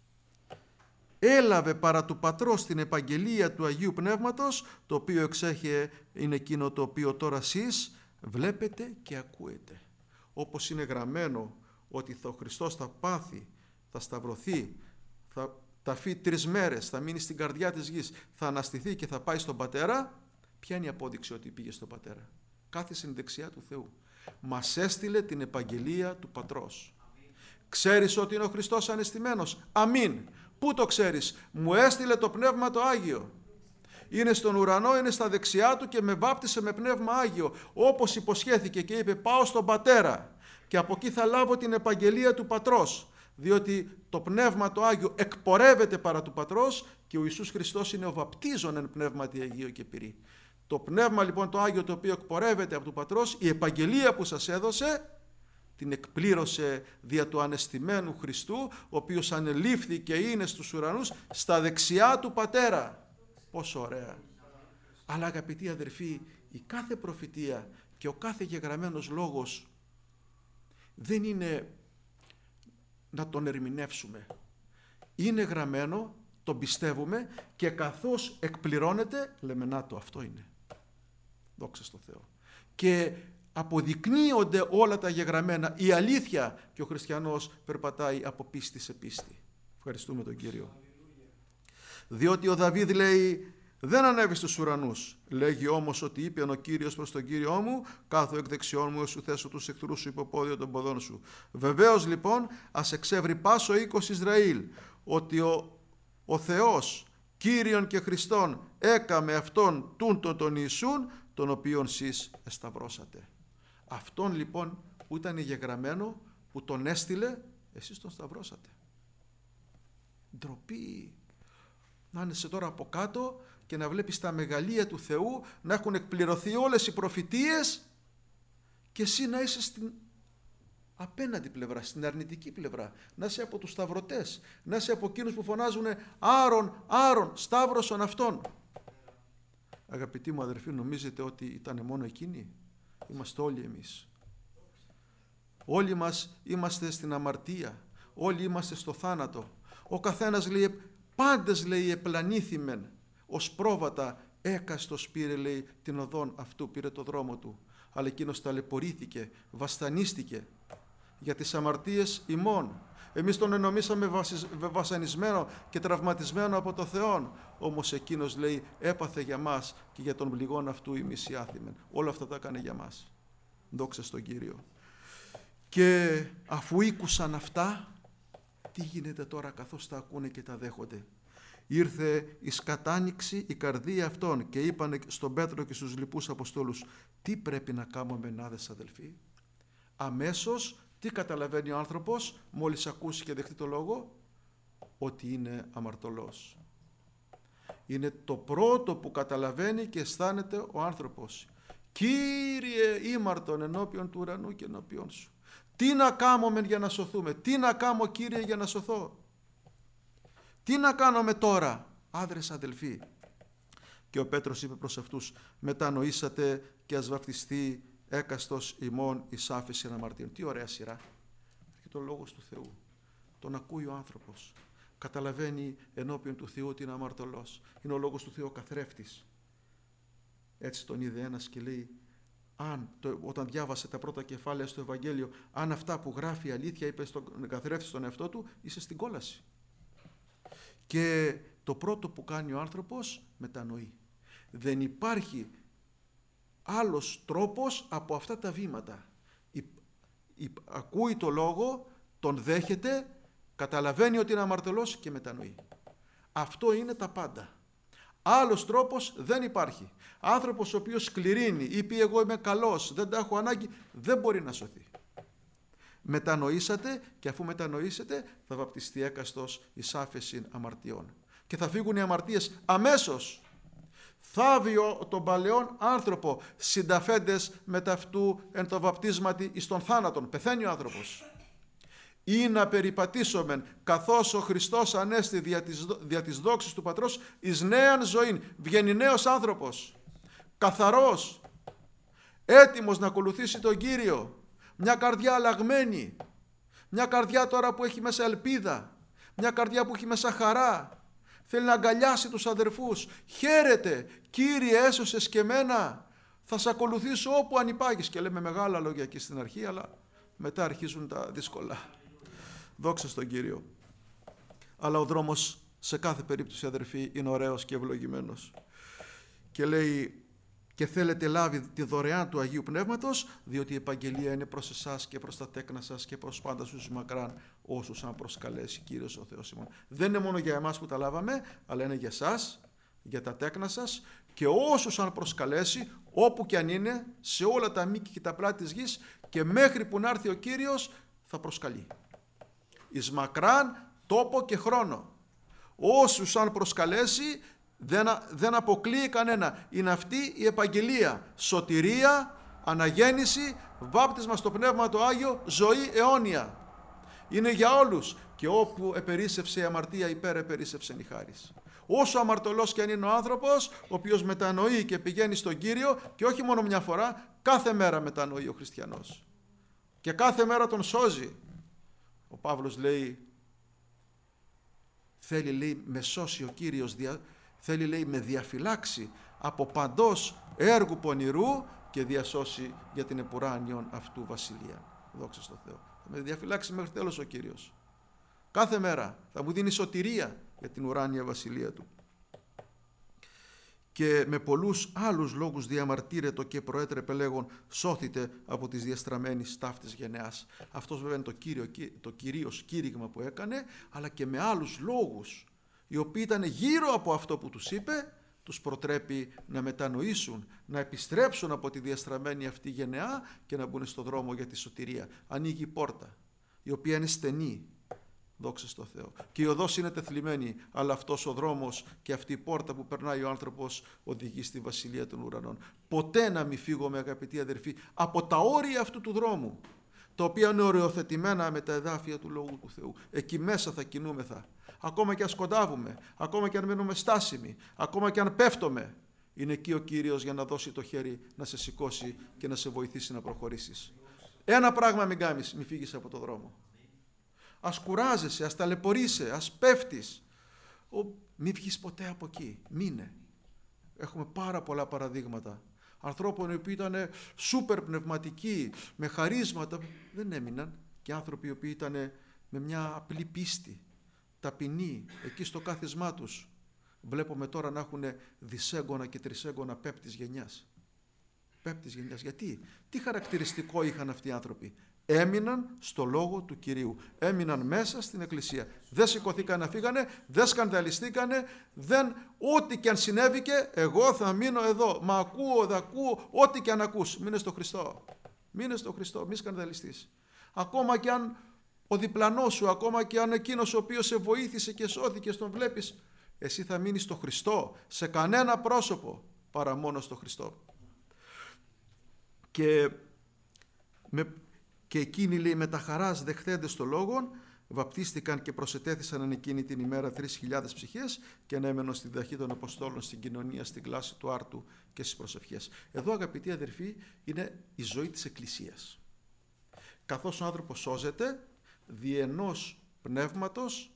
έλαβε παρά του Πατρός την επαγγελία του Αγίου Πνεύματος, το οποίο εξέχει είναι εκείνο το οποίο τώρα εσείς βλέπετε και ακούετε. Όπως είναι γραμμένο ότι ο Χριστός θα πάθει, θα σταυρωθεί, θα ταφεί 3 μέρες, θα μείνει στην καρδιά της γης, θα αναστηθεί και θα πάει στον Πατέρα. Ποια είναι η απόδειξη ότι πήγε στον Πατέρα? Κάθισε στην δεξιά του Θεού. Μας έστειλε την επαγγελία του Πατρός. Αμήν. Ξέρεις ότι είναι ο Χριστός ανεστημένος? Αμήν. Πού το ξέρεις? Μου έστειλε το Πνεύμα το Άγιο. Είναι στον ουρανό, είναι στα δεξιά του και με βάπτισε με Πνεύμα Άγιο, όπως υποσχέθηκε και είπε πάω στον Πατέρα και από εκεί θα λάβω την επαγγελία του Πατρός, διότι το Πνεύμα το Άγιο εκπορεύεται παρά του Πατρός και ο Ιησούς Χριστός είναι ο βαπτίζων εν Πνεύματι Αγίο και Πυρί. Το Πνεύμα λοιπόν το Άγιο, το οποίο εκπορεύεται από του Πατρός, η επαγγελία που σας έδωσε, την εκπλήρωσε δια του ανεστημένου Χριστού, ο οποίος ανελήφθη και είναι στους ουρανούς στα δεξιά του Πατέρα. Πόσο ωραία. Αλλά αγαπητοί αδερφοί, η κάθε προφητεία και ο κάθε γεγραμμένος λόγος δεν είναι να τον ερμηνεύσουμε. Είναι γραμμένο, τον πιστεύουμε και καθώς εκπληρώνεται λέμε να το, αυτό είναι. Δόξα στο Θεό. Και αποδεικνύονται όλα τα γεγραμμένα, η αλήθεια, και ο χριστιανός περπατάει από πίστη σε πίστη. Ευχαριστούμε τον Κύριο. Διότι ο Δαβίδ λέει δεν ανέβη στους ουρανούς, λέγει όμως ότι είπε ο Κύριος προς τον Κύριό μου, κάθω εκ δεξιών μου, σου θέσω τους εχθρούς σου υποπόδιο των ποδών σου. Βεβαίως λοιπόν ας εξεύρει πάσο οίκος Ισραήλ ότι ο Θεός Κύριον και Χριστόν έκαμε αυτόν τούντον τον Ιησούν, τον οποίον σεις εσταυρώσατε. Αυτόν λοιπόν που ήταν γεγραμμένο, που τον έστειλε, εσείς τον σταυρώσατε. Ντροπή να είσαι τώρα από κάτω και να βλέπεις τα μεγαλεία του Θεού, να έχουν εκπληρωθεί όλες οι προφητείες και εσύ να είσαι στην απέναντι πλευρά, στην αρνητική πλευρά, να είσαι από τους σταυρωτές, να είσαι από εκείνους που φωνάζουν Άρων, Άρων, σταύρωσον αυτόν. Αγαπητοί μου αδερφοί, νομίζετε ότι ήταν μόνο εκείνοι? Είμαστε όλοι εμείς. Όλοι μας είμαστε στην αμαρτία, όλοι είμαστε στο θάνατο. Ο καθένας λέει, πάντες λέει επλανήθημεν, ως πρόβατα έκαστος πήρε λέει την οδόν αυτού, πήρε το δρόμο του. Αλλά εκείνος ταλαιπωρήθηκε, βασανίστηκε για τις αμαρτίες ημών. Εμείς τον ενομίσαμε βασανισμένο και τραυματισμένο από το Θεόν. Όμως εκείνος λέει έπαθε για μας και για τον πληγόν αυτού ημείς οι άθημεν. Όλα αυτά τα έκανε για μας. Δόξα στον Κύριο. Και αφού ήκουσαν αυτά, τι γίνεται τώρα καθώς τα ακούνε και τα δέχονται? Ήρθε εις κατάνοιξη η καρδία αυτών και είπανε στον Πέτρο και στους λοιπούς Αποστόλους, τι πρέπει να κάνουμε νάδες αδελφοί? Αμέσως τι καταλαβαίνει ο άνθρωπος μόλις ακούσει και δεχτεί το λόγο? Ότι είναι αμαρτωλός. Είναι το πρώτο που καταλαβαίνει και αισθάνεται ο άνθρωπος. Κύριε ήμαρτον ενώπιον του ουρανού και ενώπιον σου. Τι να κάνουμε για να σωθούμε? Τι να κάνω Κύριε για να σωθώ? Τι να κάνουμε τώρα? Άδρες αδελφοί. Και ο Πέτρος είπε προς αυτούς, μετανοήσατε και ας βαπτιστεί έκαστος ημών εις άφεσιν αμαρτίων. Τι ωραία σειρά. Και το λόγος του Θεού. Τον ακούει ο άνθρωπος. Καταλαβαίνει ενώπιον του Θεού ότι είναι αμαρτωλός. Είναι ο λόγος του Θεού ο καθρέφτης. Έτσι τον είδε ένας και λέει, όταν διάβασε τα πρώτα κεφάλαια στο Ευαγγέλιο, αν αυτά που γράφει η αλήθεια, είπε στον καθρέφτη στον εαυτό του, είσαι στην κόλαση. Και το πρώτο που κάνει ο άνθρωπος, μετανοεί. Δεν υπάρχει άλλος τρόπος από αυτά τα βήματα. Ακούει το λόγο, τον δέχεται, καταλαβαίνει ότι είναι αμαρτωλός και μετανοεί. Αυτό είναι τα πάντα. Άλλος τρόπος δεν υπάρχει. Άνθρωπος ο οποίος σκληρύνει ή πει εγώ είμαι καλός, δεν τα έχω ανάγκη, δεν μπορεί να σωθεί. Μετανοήσατε και αφού μετανοήσετε θα βαπτιστεί έκαστος εις άφεσιν αμαρτιών. Και θα φύγουν οι αμαρτίες αμέσως. Θάβει τον παλαιόν άνθρωπο συνταφέντες μεταυτού εν το βαπτίσματι εις τον θάνατον. Πεθαίνει ο άνθρωπος. Ή να περιπατήσομεν καθώς ο Χριστός ανέστη δια της δόξης του Πατρός εις νέαν ζωήν. Βγαίνει νέος άνθρωπος, καθαρός, έτοιμος να ακολουθήσει τον Κύριο. Μια καρδιά αλλαγμένη, μια καρδιά τώρα που έχει μέσα ελπίδα, μια καρδιά που έχει μέσα χαρά. Θέλει να αγκαλιάσει τους αδερφούς. Χαίρετε, Κύριε έσωσες και μένα, θα σε ακολουθήσω όπου ανυπάγεις. Και λέμε μεγάλα λόγια εκεί στην αρχή, αλλά μετά αρχίζουν τα δύσκολα. Δόξα στον Κύριο. Αλλά ο δρόμος σε κάθε περίπτωση, αδερφοί, είναι ωραίος και ευλογημένος. Και λέει, και θέλετε λάβει τη δωρεάν του Αγίου Πνεύματος, διότι η επαγγελία είναι προς εσάς και προς τα τέκνα σας και προς πάντα στους μακράν όσους αν προσκαλέσει Κύριος ο Θεός ημών. Δεν είναι μόνο για εμάς που τα λάβαμε, αλλά είναι για εσάς, για τα τέκνα σας και όσους αν προσκαλέσει, όπου και αν είναι, σε όλα τα μήκη και τα πλάτη της γης και μέχρι που να έρθει ο Κύριος θα προσκαλεί. Εις μακράν τόπο και χρόνο. Όσους αν προσκαλέσει, δεν αποκλείει κανένα. Είναι αυτή η επαγγελία. Σωτηρία, αναγέννηση, βάπτισμα στο Πνεύμα το Άγιο, ζωή αιώνια. Είναι για όλους. Και όπου επερίσσευσε η αμαρτία, υπερεπερίσσευσε η χάρις. Όσο αμαρτωλός και αν είναι ο άνθρωπος, ο οποίος μετανοεί και πηγαίνει στον Κύριο, και όχι μόνο μια φορά, κάθε μέρα μετανοεί ο χριστιανός. Και κάθε μέρα τον σώζει. Ο Παύλος λέει, θέλει, λέει, με σώσει ο Κύριος, θέλει, λέει, με διαφυλάξει από παντός έργου πονηρού και διασώσει για την επουράνιον αυτού βασιλεία. Δόξα στον Θεό. Θα με διαφυλάξει μέχρι τέλος ο Κύριος. Κάθε μέρα θα μου δίνει σωτηρία για την ουράνια βασιλεία του. Και με πολλούς άλλους λόγους διαμαρτύρετο και προέτρεπε λέγον σώθητε από τις διαστραμμένης ταύτης γενεάς. Αυτός βέβαια είναι το κυρίως κήρυγμα που έκανε, αλλά και με άλλους λόγους, οι οποίοι ήταν γύρω από αυτό που τους είπε, τους προτρέπει να μετανοήσουν, να επιστρέψουν από τη διαστραμμένη αυτή γενεά και να μπουν στο δρόμο για τη σωτηρία. Ανοίγει η πόρτα, η οποία είναι στενή. Δόξα στο Θεό. Και η οδός είναι τεθλιμμένη, αλλά αυτός ο δρόμος και αυτή η πόρτα που περνάει ο άνθρωπος οδηγεί στη βασιλεία των ουρανών. Ποτέ να μην φύγουμε, αγαπητοί αδερφοί, από τα όρια αυτού του δρόμου, τα οποία είναι οριοθετημένα με τα εδάφια του Λόγου του Θεού. Εκεί μέσα θα κινούμεθα. Ακόμα και αν σκοντάβουμε, ακόμα και αν μένουμε στάσιμοι, ακόμα και αν πέφτουμε, είναι εκεί ο Κύριος για να δώσει το χέρι, να σε σηκώσει και να σε βοηθήσει να προχωρήσεις. Ένα πράγμα μην κάνεις, μην φύγεις από το δρόμο. Ας κουράζεσαι, ας ταλαιπωρείσαι, ας πέφτεις. Μην βγεις ποτέ από εκεί. Μείνε. Έχουμε πάρα πολλά παραδείγματα ανθρώπων οι οποίοι ήταν σούπερ πνευματικοί, με χαρίσματα, δεν έμειναν. Και άνθρωποι οι οποίοι ήταν με μια απλή πίστη, ταπεινοί, εκεί στο κάθισμά τους. Βλέπουμε τώρα να έχουν δισέγγωνα και τρισέγγωνα πέπτης γενιάς. Πέπτης γενιάς. Γιατί? Τι χαρακτηριστικό είχαν αυτοί οι άνθρωποι? Έμειναν στο λόγο του Κυρίου. Έμειναν μέσα στην εκκλησία. Δεν σηκωθήκαν να φύγανε, δεν σκανδαλιστήκανε, ό,τι και αν συνέβηκε, εγώ θα μείνω εδώ. Μα ακούω, δεν ακούω, ό,τι και αν ακούς. Μείνε στο Χριστό. Μείνε στο Χριστό, μη σκανδαλιστείς. Ακόμα και αν ο διπλανός σου, ακόμα και αν εκείνος ο οποίος σε βοήθησε και σώθηκε, τον βλέπεις, εσύ θα μείνεις στο Χριστό, σε κανένα πρόσωπο παρά μόνο στο Χριστό. Και εκείνοι, λέει, με τα χαράς δεχθέντες το λόγον, βαπτίστηκαν και προσετέθησαν εκείνη την ημέρα 3.000 ψυχές και ανέμεναν στη διδαχή των Αποστόλων, στην κοινωνία, στην κλάση του άρτου και στις προσευχές. Εδώ, αγαπητοί αδερφοί, είναι η ζωή της Εκκλησίας. Καθώς ο άνθρωπος σώζεται, δι' ενός πνεύματος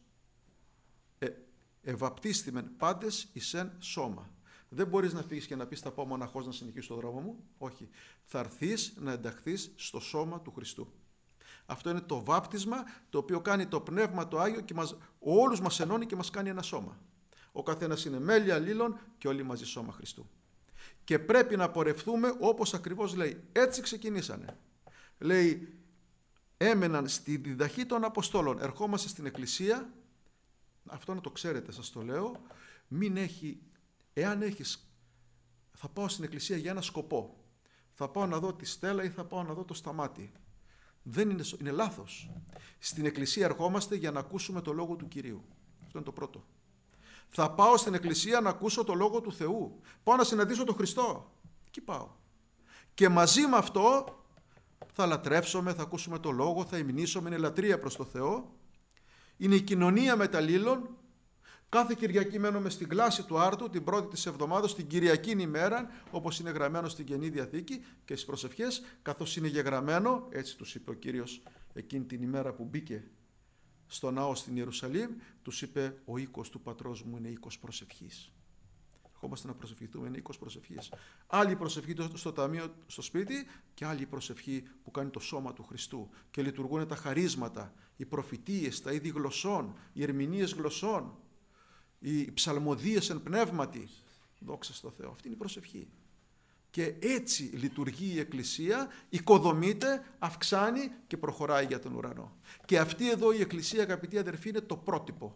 ευαπτίστημεν πάντες εις εν σώμα. Δεν μπορείς να φύγεις και να πεις θα πάω μοναχός να συνεχίσω το δρόμο μου. Όχι. Θα έρθεις να ενταχθείς στο σώμα του Χριστού. Αυτό είναι το βάπτισμα το οποίο κάνει το Πνεύμα το Άγιο και όλους μας ενώνει και μας κάνει ένα σώμα. Ο καθένας είναι μέλη αλλήλων και όλοι μαζί σώμα Χριστού. Και πρέπει να πορευθούμε όπως ακριβώς λέει. Έτσι ξεκινήσανε. Λέει έμεναν στη διδαχή των Αποστόλων. Ερχόμαστε στην Εκκλησία, αυτό να το ξέρετε, σας το λέω, εάν έχεις, θα πάω στην Εκκλησία για ένα σκοπό, θα πάω να δω τη στέλα ή θα πάω να δω το σταμάτη. Δεν είναι λάθος. Στην Εκκλησία ερχόμαστε για να ακούσουμε το Λόγο του Κυρίου. Αυτό είναι το πρώτο. Θα πάω στην Εκκλησία να ακούσω το Λόγο του Θεού. Πάω να συναντήσω τον Χριστό. Εκεί πάω. Και μαζί με αυτό θα λατρεύσουμε, θα ακούσουμε το Λόγο, θα υμνήσουμε, είναι λατρεία προς το Θεό. Είναι η κοινωνία μεταλλήλων. Κάθε Κυριακή μένουμε στην κλάση του Άρτου, την πρώτη της εβδομάδας, την Κυριακή ημέρα, όπως είναι γραμμένο στην Καινή Διαθήκη, και στις προσευχές, καθώς είναι γεγραμμένο, έτσι τους είπε ο Κύριος εκείνη την ημέρα που μπήκε στο ναό στην Ιερουσαλήμ, τους είπε: ο οίκος του πατρός μου είναι οίκος προσευχής. Ερχόμαστε να προσευχηθούμε, είναι οίκος προσευχής. Άλλη προσευχή στο ταμείο, στο σπίτι, και άλλη προσευχή που κάνει το σώμα του Χριστού. Και λειτουργούν τα χαρίσματα, οι προφητείες, τα είδη γλωσσών, οι ερμηνείες γλωσσών, οι ψαλμοδίες εν πνεύματι. Δόξα στο Θεό. Αυτή είναι η προσευχή. Και έτσι λειτουργεί η Εκκλησία, οικοδομείται, αυξάνει και προχωράει για τον ουρανό. Και αυτή εδώ η Εκκλησία, αγαπητοί αδερφοί, είναι το πρότυπο.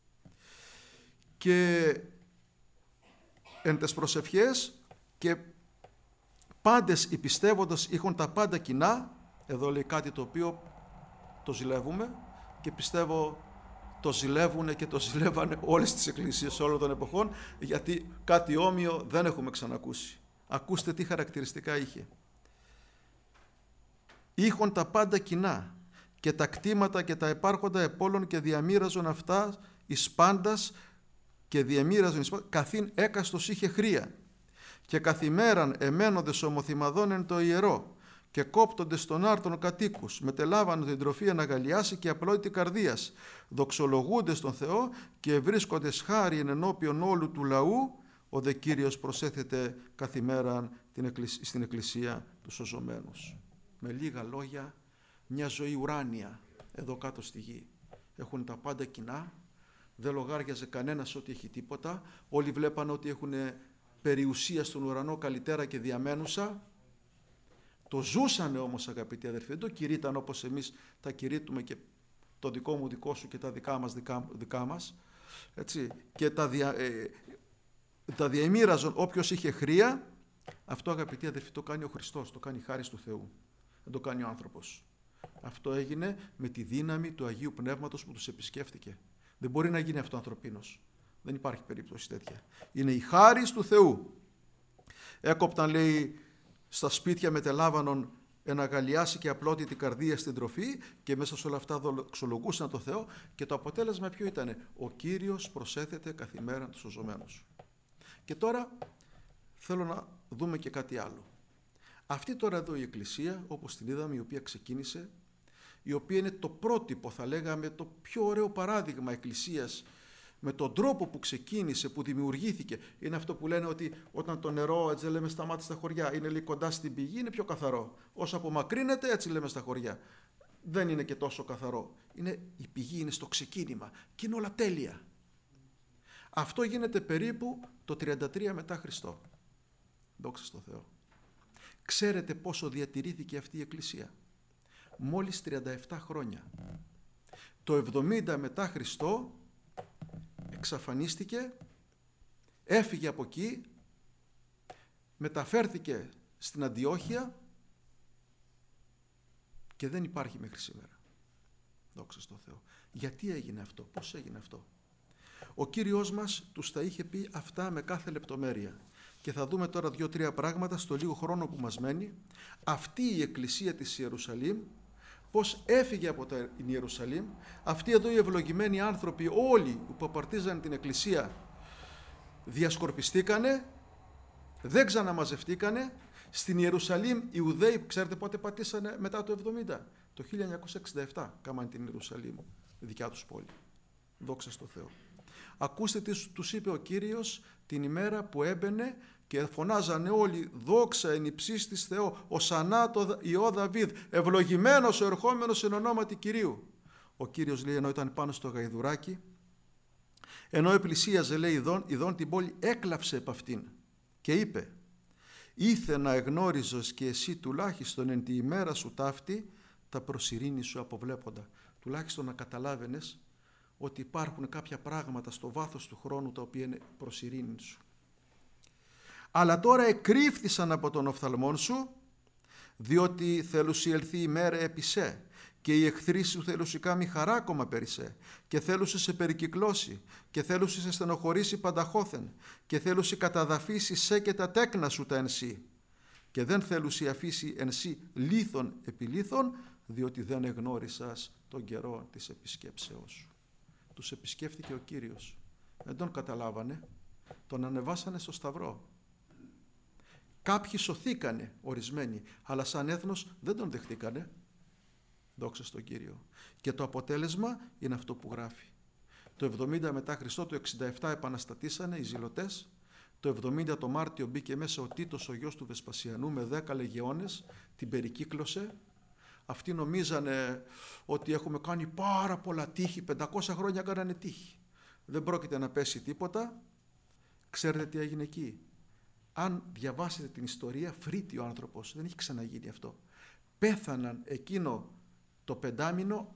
Και εν τες προσευχές και πάντες οι πιστεύοντες είχαν τα πάντα κοινά. Εδώ λέει κάτι το οποίο το ζηλεύουμε και πιστεύω το ζηλεύουν και το ζηλεύανε όλες τις εκκλησίες όλων των εποχών, γιατί κάτι όμοιο δεν έχουμε ξανακούσει. Ακούστε τι χαρακτηριστικά είχε. Είχαν τα πάντα κοινά και τα κτήματα και τα υπάρχοντα επόλων και διαμοίραζον αυτά εις πάντας και διαμοίραζον εις πάντας, καθήν έκαστος είχε χρία. Και καθημέραν εμένοντες ομοθυμαδών εν το ιερό και κόπτοντες των άρτων κατοίκους, μετελάβαν την τροφή αναγαλιάσει και απλόητη καρδίας, δοξολογούντες τον Θεό και βρίσκοντες χάρη ενώπιον όλου του λαού, ο δε Κύριος προσέθεται καθημέραν στην Εκκλησία τους σωζωμένους. Με λίγα λόγια, μια ζωή ουράνια εδώ κάτω στη γη. Έχουν τα πάντα κοινά, δεν λογάριαζε κανένας ότι έχει τίποτα, όλοι βλέπανε ότι έχουν περιουσία στον ουρανό καλυτέρα και διαμένουσα. Το ζούσανε όμως, αγαπητοί αδερφοί, δεν το κηρύταν όπως εμείς τα κηρύττουμε, και το δικό μου δικό σου και τα δικά μας, έτσι, και τα διαμοίραζαν όποιος είχε χρία. Αυτό, αγαπητοί αδερφοί, το κάνει ο Χριστός, το κάνει χάρις του Θεού, δεν το κάνει ο άνθρωπος. Αυτό έγινε με τη δύναμη του Αγίου Πνεύματος που τους επισκέφτηκε. Δεν μπορεί να γίνει αυτό ανθρωπίνος. Δεν υπάρχει περίπτωση τέτοια. Είναι η χάρις του Θεού. Έκοπταν, λέει, στα σπίτια μετελάβανον εναγαλιάσει και απλότητη καρδία στην τροφή, και μέσα σε όλα αυτά δοξολογούσαν το Θεό, και το αποτέλεσμα ποιο ήτανε? Ο Κύριος προσέθεται καθημέραν τους σωζωμένους. Και τώρα θέλω να δούμε και κάτι άλλο. Αυτή τώρα εδώ η Εκκλησία, όπως την είδαμε, η οποία ξεκίνησε, η οποία είναι το πρότυπο, θα λέγαμε, το πιο ωραίο παράδειγμα Εκκλησίας, με τον τρόπο που ξεκίνησε, που δημιουργήθηκε. Είναι αυτό που λένε ότι όταν το νερό, έτσι λέμε, σταμάτησε στα χωριά, είναι λίγο κοντά στην πηγή, είναι πιο καθαρό. Όσο απομακρύνεται, έτσι λέμε στα χωριά, δεν είναι και τόσο καθαρό. Η πηγή είναι στο ξεκίνημα και είναι όλα τέλεια. Αυτό γίνεται περίπου το 33 μετά Χριστό. Δόξα στο Θεό. Ξέρετε πόσο διατηρήθηκε αυτή η Εκκλησία? Μόλις 37 χρόνια. Το 70 μετά Χριστό εξαφανίστηκε, έφυγε από εκεί, μεταφέρθηκε στην Αντιόχεια και δεν υπάρχει μέχρι σήμερα. Δόξα στο Θεό. Γιατί έγινε αυτό? Πώς έγινε αυτό? Ο Κύριος μας τους τα είχε πει αυτά με κάθε λεπτομέρεια. Και θα δούμε τώρα 2-3 πράγματα στο λίγο χρόνο που μας μένει. Αυτή η Εκκλησία της Ιερουσαλήμ, πώς έφυγε από την Ιερουσαλήμ, αυτοί εδώ οι ευλογημένοι άνθρωποι, όλοι που απαρτίζαν την Εκκλησία, διασκορπιστήκανε, δεν ξαναμαζευτήκανε. Στην Ιερουσαλήμ οι Ιουδαίοι, ξέρετε πότε πατήσανε μετά το 70? Το 1967 κάμαν την Ιερουσαλήμ, δικιά τους πόλη. Δόξα στο Θεό. Ακούστε τι τους είπε ο Κύριος την ημέρα που έμπαινε και φωνάζανε όλοι: δόξα εν υψίστης Θεό, οσανά το Υιό Δαβίδ, ευλογημένος ο ερχόμενος εν ονόματι Κυρίου. Ο Κύριος, λέει, ενώ ήταν πάνω στο γαϊδουράκι, ενώ επλησίαζε, λέει, ειδών την πόλη, έκλαψε επ' αυτήν και είπε: ήθε να εγνώριζος και εσύ τουλάχιστον εν τη ημέρα σου ταύτη τα προς ειρήνη σου αποβλέποντα. Τουλάχιστον να καταλάβαινες ότι υπάρχουν κάποια πράγματα στο βάθος του χρόνου τα οποία είναι προς ειρήνη σου. Αλλά τώρα εκρύφθησαν από τον οφθαλμόν σου, διότι θέλουσι ελθεί η μέρα επί σε, και οι εχθροί σου θέλουσι κάμει χαράκομα περί σε, και θέλουσι σε περικυκλώσει, και θέλουσι σε στενοχωρήσει πανταχώθεν, και θέλουσι καταδαφίσει σε και τα τέκνα σου τα ενσύ, και δεν θέλουσι αφήσει ενσύ λίθον επί λίθον, διότι δεν εγνώρισας τον καιρό της επισκέψεώς σου. Τους επισκέφθηκε ο Κύριος. Δεν τον καταλάβανε. Τον ανεβάσανε στο σταυρό. Κάποιοι σωθήκανε, ορισμένοι, αλλά σαν έθνος δεν τον δεχτήκανε. Δόξα στον Κύριο. Και το αποτέλεσμα είναι αυτό που γράφει. Το 70 μετά Χριστό, το 67 επαναστατήσανε οι ζηλωτές. Το 70 το Μάρτιο μπήκε μέσα ο Τίτος, ο γιος του Βεσπασιανού, με 10 λεγεώνες, την περικύκλωσε. Αυτοί νομίζανε ότι έχουμε κάνει πάρα πολλά τείχη, 500 χρόνια κάνανε τείχη. Δεν πρόκειται να πέσει τίποτα. Ξέρετε τι έγινε εκεί? Αν διαβάσετε την ιστορία, φρύτει ο άνθρωπος. Δεν έχει ξαναγίνει αυτό. Πέθαναν εκείνο το πεντάμινο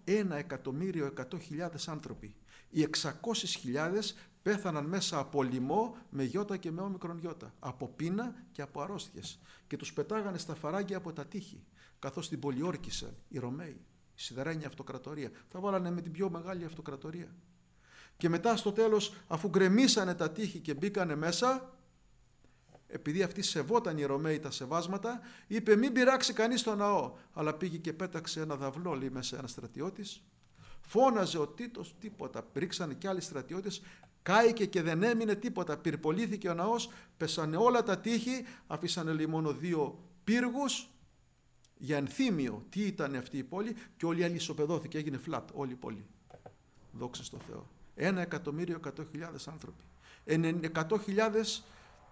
1.100.000 άνθρωποι. Οι 600.000 πέθαναν μέσα από λοιμό με γιώτα και με όμικρον γιώτα. Από πείνα και από αρρώστιες. Και τους πετάγανε στα φαράγγια από τα τείχη. Καθώς την πολιόρκησαν οι Ρωμαίοι, η σιδερένια αυτοκρατορία. Τα βάλανε με την πιο μεγάλη αυτοκρατορία. Και μετά στο τέλος, αφού γκρεμίσανε τα τείχη και μπήκανε μέσα, επειδή αυτοί σεβόταν οι Ρωμαίοι τα σεβάσματα, είπε μην πειράξει κανείς το ναό. Αλλά πήγε και πέταξε ένα δαυλό, λέει, μέσα ένα στρατιώτης. Φώναζε ο Τίτος, τίποτα. Ρίξανε κι άλλοι στρατιώτες, κάηκε και δεν έμεινε τίποτα. Πυρπολήθηκε ο ναός, πέσανε όλα τα τείχη, αφήσανε λέει μόνο 2 πύργους για ενθύμιο τι ήταν αυτή η πόλη, και όλη η άλλη ισοπεδώθηκε, έγινε φλατ όλη η πόλη. Δόξα στο Θεό. 1.100.000 άνθρωποι. 100.000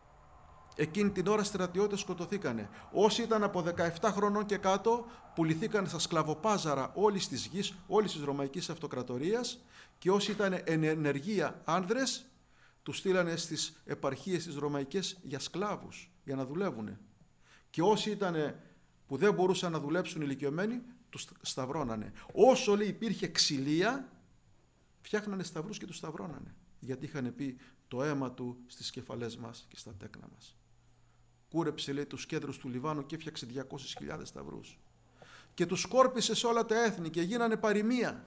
εκείνη την ώρα στρατιώτες σκοτωθήκανε. Όσοι ήταν από 17 χρονών και κάτω πουληθήκαν στα σκλαβοπάζαρα όλης της γης, όλης της Ρωμαϊκής Αυτοκρατορίας, και όσοι ήταν εν ενεργεία άνδρες τους στείλανε στις επαρχίες τις Ρωμαϊκές για σκλάβους, για να δουλεύουν. Και όσοι ήταν που δεν μπορούσαν να δουλέψουν ηλικιωμένοι, τους σταυρώνανε. Όσο λέει υπήρχε ξυλία, φτιάχνανε σταυρούς και τους σταυρώνανε. Γιατί είχαν πει το αίμα του στις κεφαλές μας και στα τέκνα μας. Κούρεψε λέει τους κέντρους του Λιβάνου και έφτιαξε 200.000 σταυρούς. Και τους σκόρπισε σε όλα τα έθνη και γίνανε παροιμία.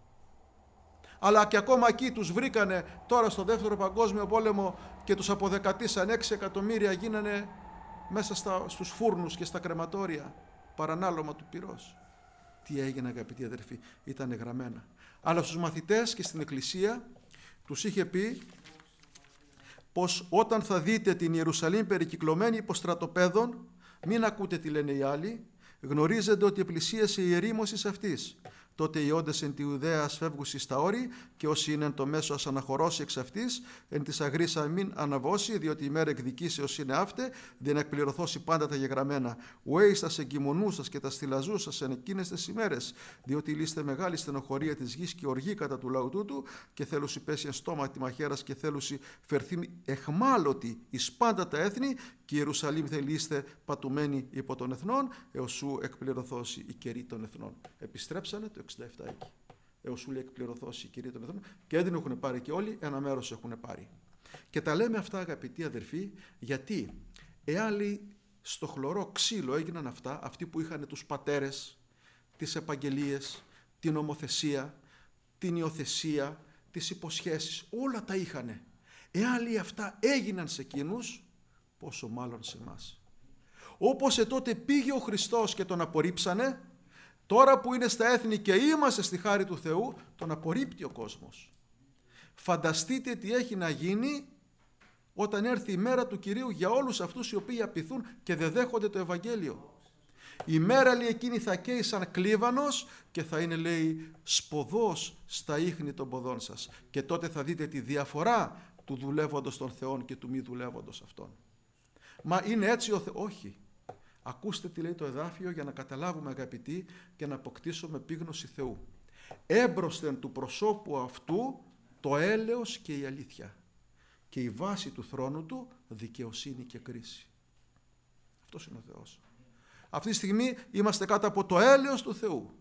Αλλά και ακόμα εκεί τους βρήκανε τώρα στο Δεύτερο Παγκόσμιο Πόλεμο και τους αποδεκατήσαν. 6 εκατομμύρια γίνανε μέσα στους φούρνους και στα κρεματόρια, παρανάλωμα του πυρός. Τι έγινε αγαπητοί αδερφοί? Ήτανε γραμμένα. Αλλά στους μαθητές και στην Εκκλησία τους είχε πει πως όταν θα δείτε την Ιερουσαλήμ περικυκλωμένη υπό στρατοπέδων, μην ακούτε τι λένε οι άλλοι, γνωρίζετε ότι επλησίασε η ερήμωση αυτής. Τότε οι όντες εν τη Ιουδαία φεύγουσι στα όρη, και όσοι είναι εν το μέσο ας αναχωρώσει εξ αυτής, εν της αγρίσα μην αναβώσει, διότι η μέρα εκδικήσεως είναι αύτε, δεν εκπληρωθώσει πάντα τα γεγραμμένα. Ουέις τα εγκυμονούσας και τα στυλαζούσας εν εκείνες τις ημέρες, διότι λύστε μεγάλη στενοχωρία της γης και οργή κατά του λαού τούτου, και θέλουσι πέσει εν στόμα τη μαχαίρας και θέλουσι φερθεί εχμάλωτη εις πάντα τα έθνη, και η Ιερουσαλήμ θελείστε πατουμένη υπό των εθνών, έως σου εκπληρωθώσει η καιρή των εθνών. Επιστρέψανε το 67 εκεί. Έως σου λέει εκπληρωθώσει η καιρή των εθνών, και δεν έχουν πάρει και όλοι, ένα μέρος έχουν πάρει. Και τα λέμε αυτά αγαπητοί αδερφοί, γιατί εάν λέει στο χλωρό ξύλο έγιναν αυτά, αυτοί που είχαν τους πατέρες, τις επαγγελίες, την ομοθεσία, την υιοθεσία, τις υποσχέσεις, όλα τα είχανε. Εάν λέει αυτά έγιναν σε εκείνους, πόσο μάλλον σε εμάς. Όπως τότε πήγε ο Χριστός και τον απορρίψανε, τώρα που είναι στα έθνη και είμαστε στη χάρη του Θεού, τον απορρίπτει ο κόσμος. Φανταστείτε τι έχει να γίνει όταν έρθει η μέρα του Κυρίου για όλους αυτούς οι οποίοι απειθούν και δεν δέχονται το Ευαγγέλιο. Η μέρα λέει εκείνη θα καίει σαν κλίβανος και θα είναι λέει σποδός στα ίχνη των ποδών σας. Και τότε θα δείτε τη διαφορά του δουλεύοντος των Θεών και του μη δουλεύοντος αυτών. Μα είναι έτσι ο Θεός? Όχι. Ακούστε τι λέει το εδάφιο για να καταλάβουμε αγαπητοί και να αποκτήσουμε επίγνωση Θεού. Έμπροσθεν του προσώπου αυτού το έλεος και η αλήθεια, και η βάση του θρόνου του δικαιοσύνη και κρίση. Αυτός είναι ο Θεός. Αυτή τη στιγμή είμαστε κάτω από το έλεος του Θεού.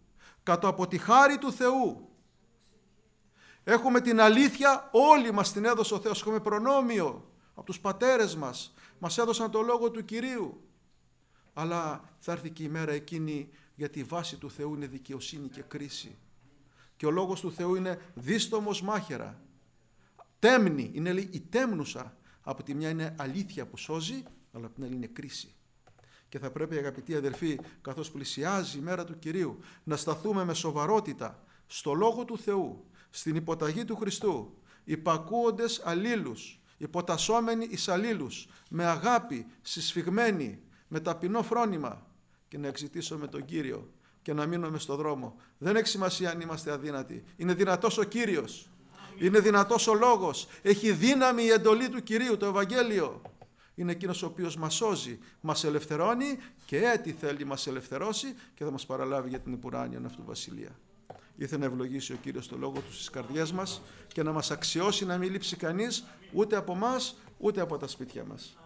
κάτω από τη χάρη του Θεού. Έχουμε την αλήθεια, όλοι μας την έδωσε ο Θεός, έχουμε προνόμιο από τους πατέρες μας, μας έδωσαν το λόγο του Κυρίου. Αλλά θα έρθει και η μέρα εκείνη, γιατί η βάση του Θεού είναι δικαιοσύνη και κρίση. Και ο λόγος του Θεού είναι δίστομος μάχαιρα. Τέμνη, είναι λέει η τέμνουσα. Από τη μια είναι αλήθεια που σώζει, αλλά από την άλλη είναι κρίση. Και θα πρέπει, αγαπητοί αδελφοί, καθώς πλησιάζει η μέρα του Κυρίου, να σταθούμε με σοβαρότητα στο λόγο του Θεού, στην υποταγή του Χριστού, υπακούοντες αλλήλους, υποτασσόμενοι εις αλλήλους, με αγάπη, συσφιγμένοι, με ταπεινό φρόνημα, και να εξητήσουμε τον Κύριο και να μείνουμε στο δρόμο. Δεν έχει σημασία αν είμαστε αδύνατοι. Είναι δυνατός ο Κύριος. Είναι δυνατός ο λόγος. Έχει δύναμη η εντολή του Κυρίου, το Ευαγγέλιο. Είναι εκείνος ο οποίος μας σώζει, μας ελευθερώνει και έτη θέλει μας ελευθερώσει και θα μας παραλάβει για την επουράνιον αυτού βασιλεία. Ήθελε να ευλογήσει ο Κύριος το λόγο του στις καρδιές μας και να μας αξιώσει να μην λείψει κανείς ούτε από μας ούτε από τα σπίτια μας.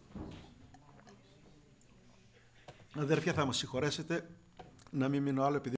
Αδέρφια, θα μας συγχωρέσετε να μην μείνω άλλο, επειδή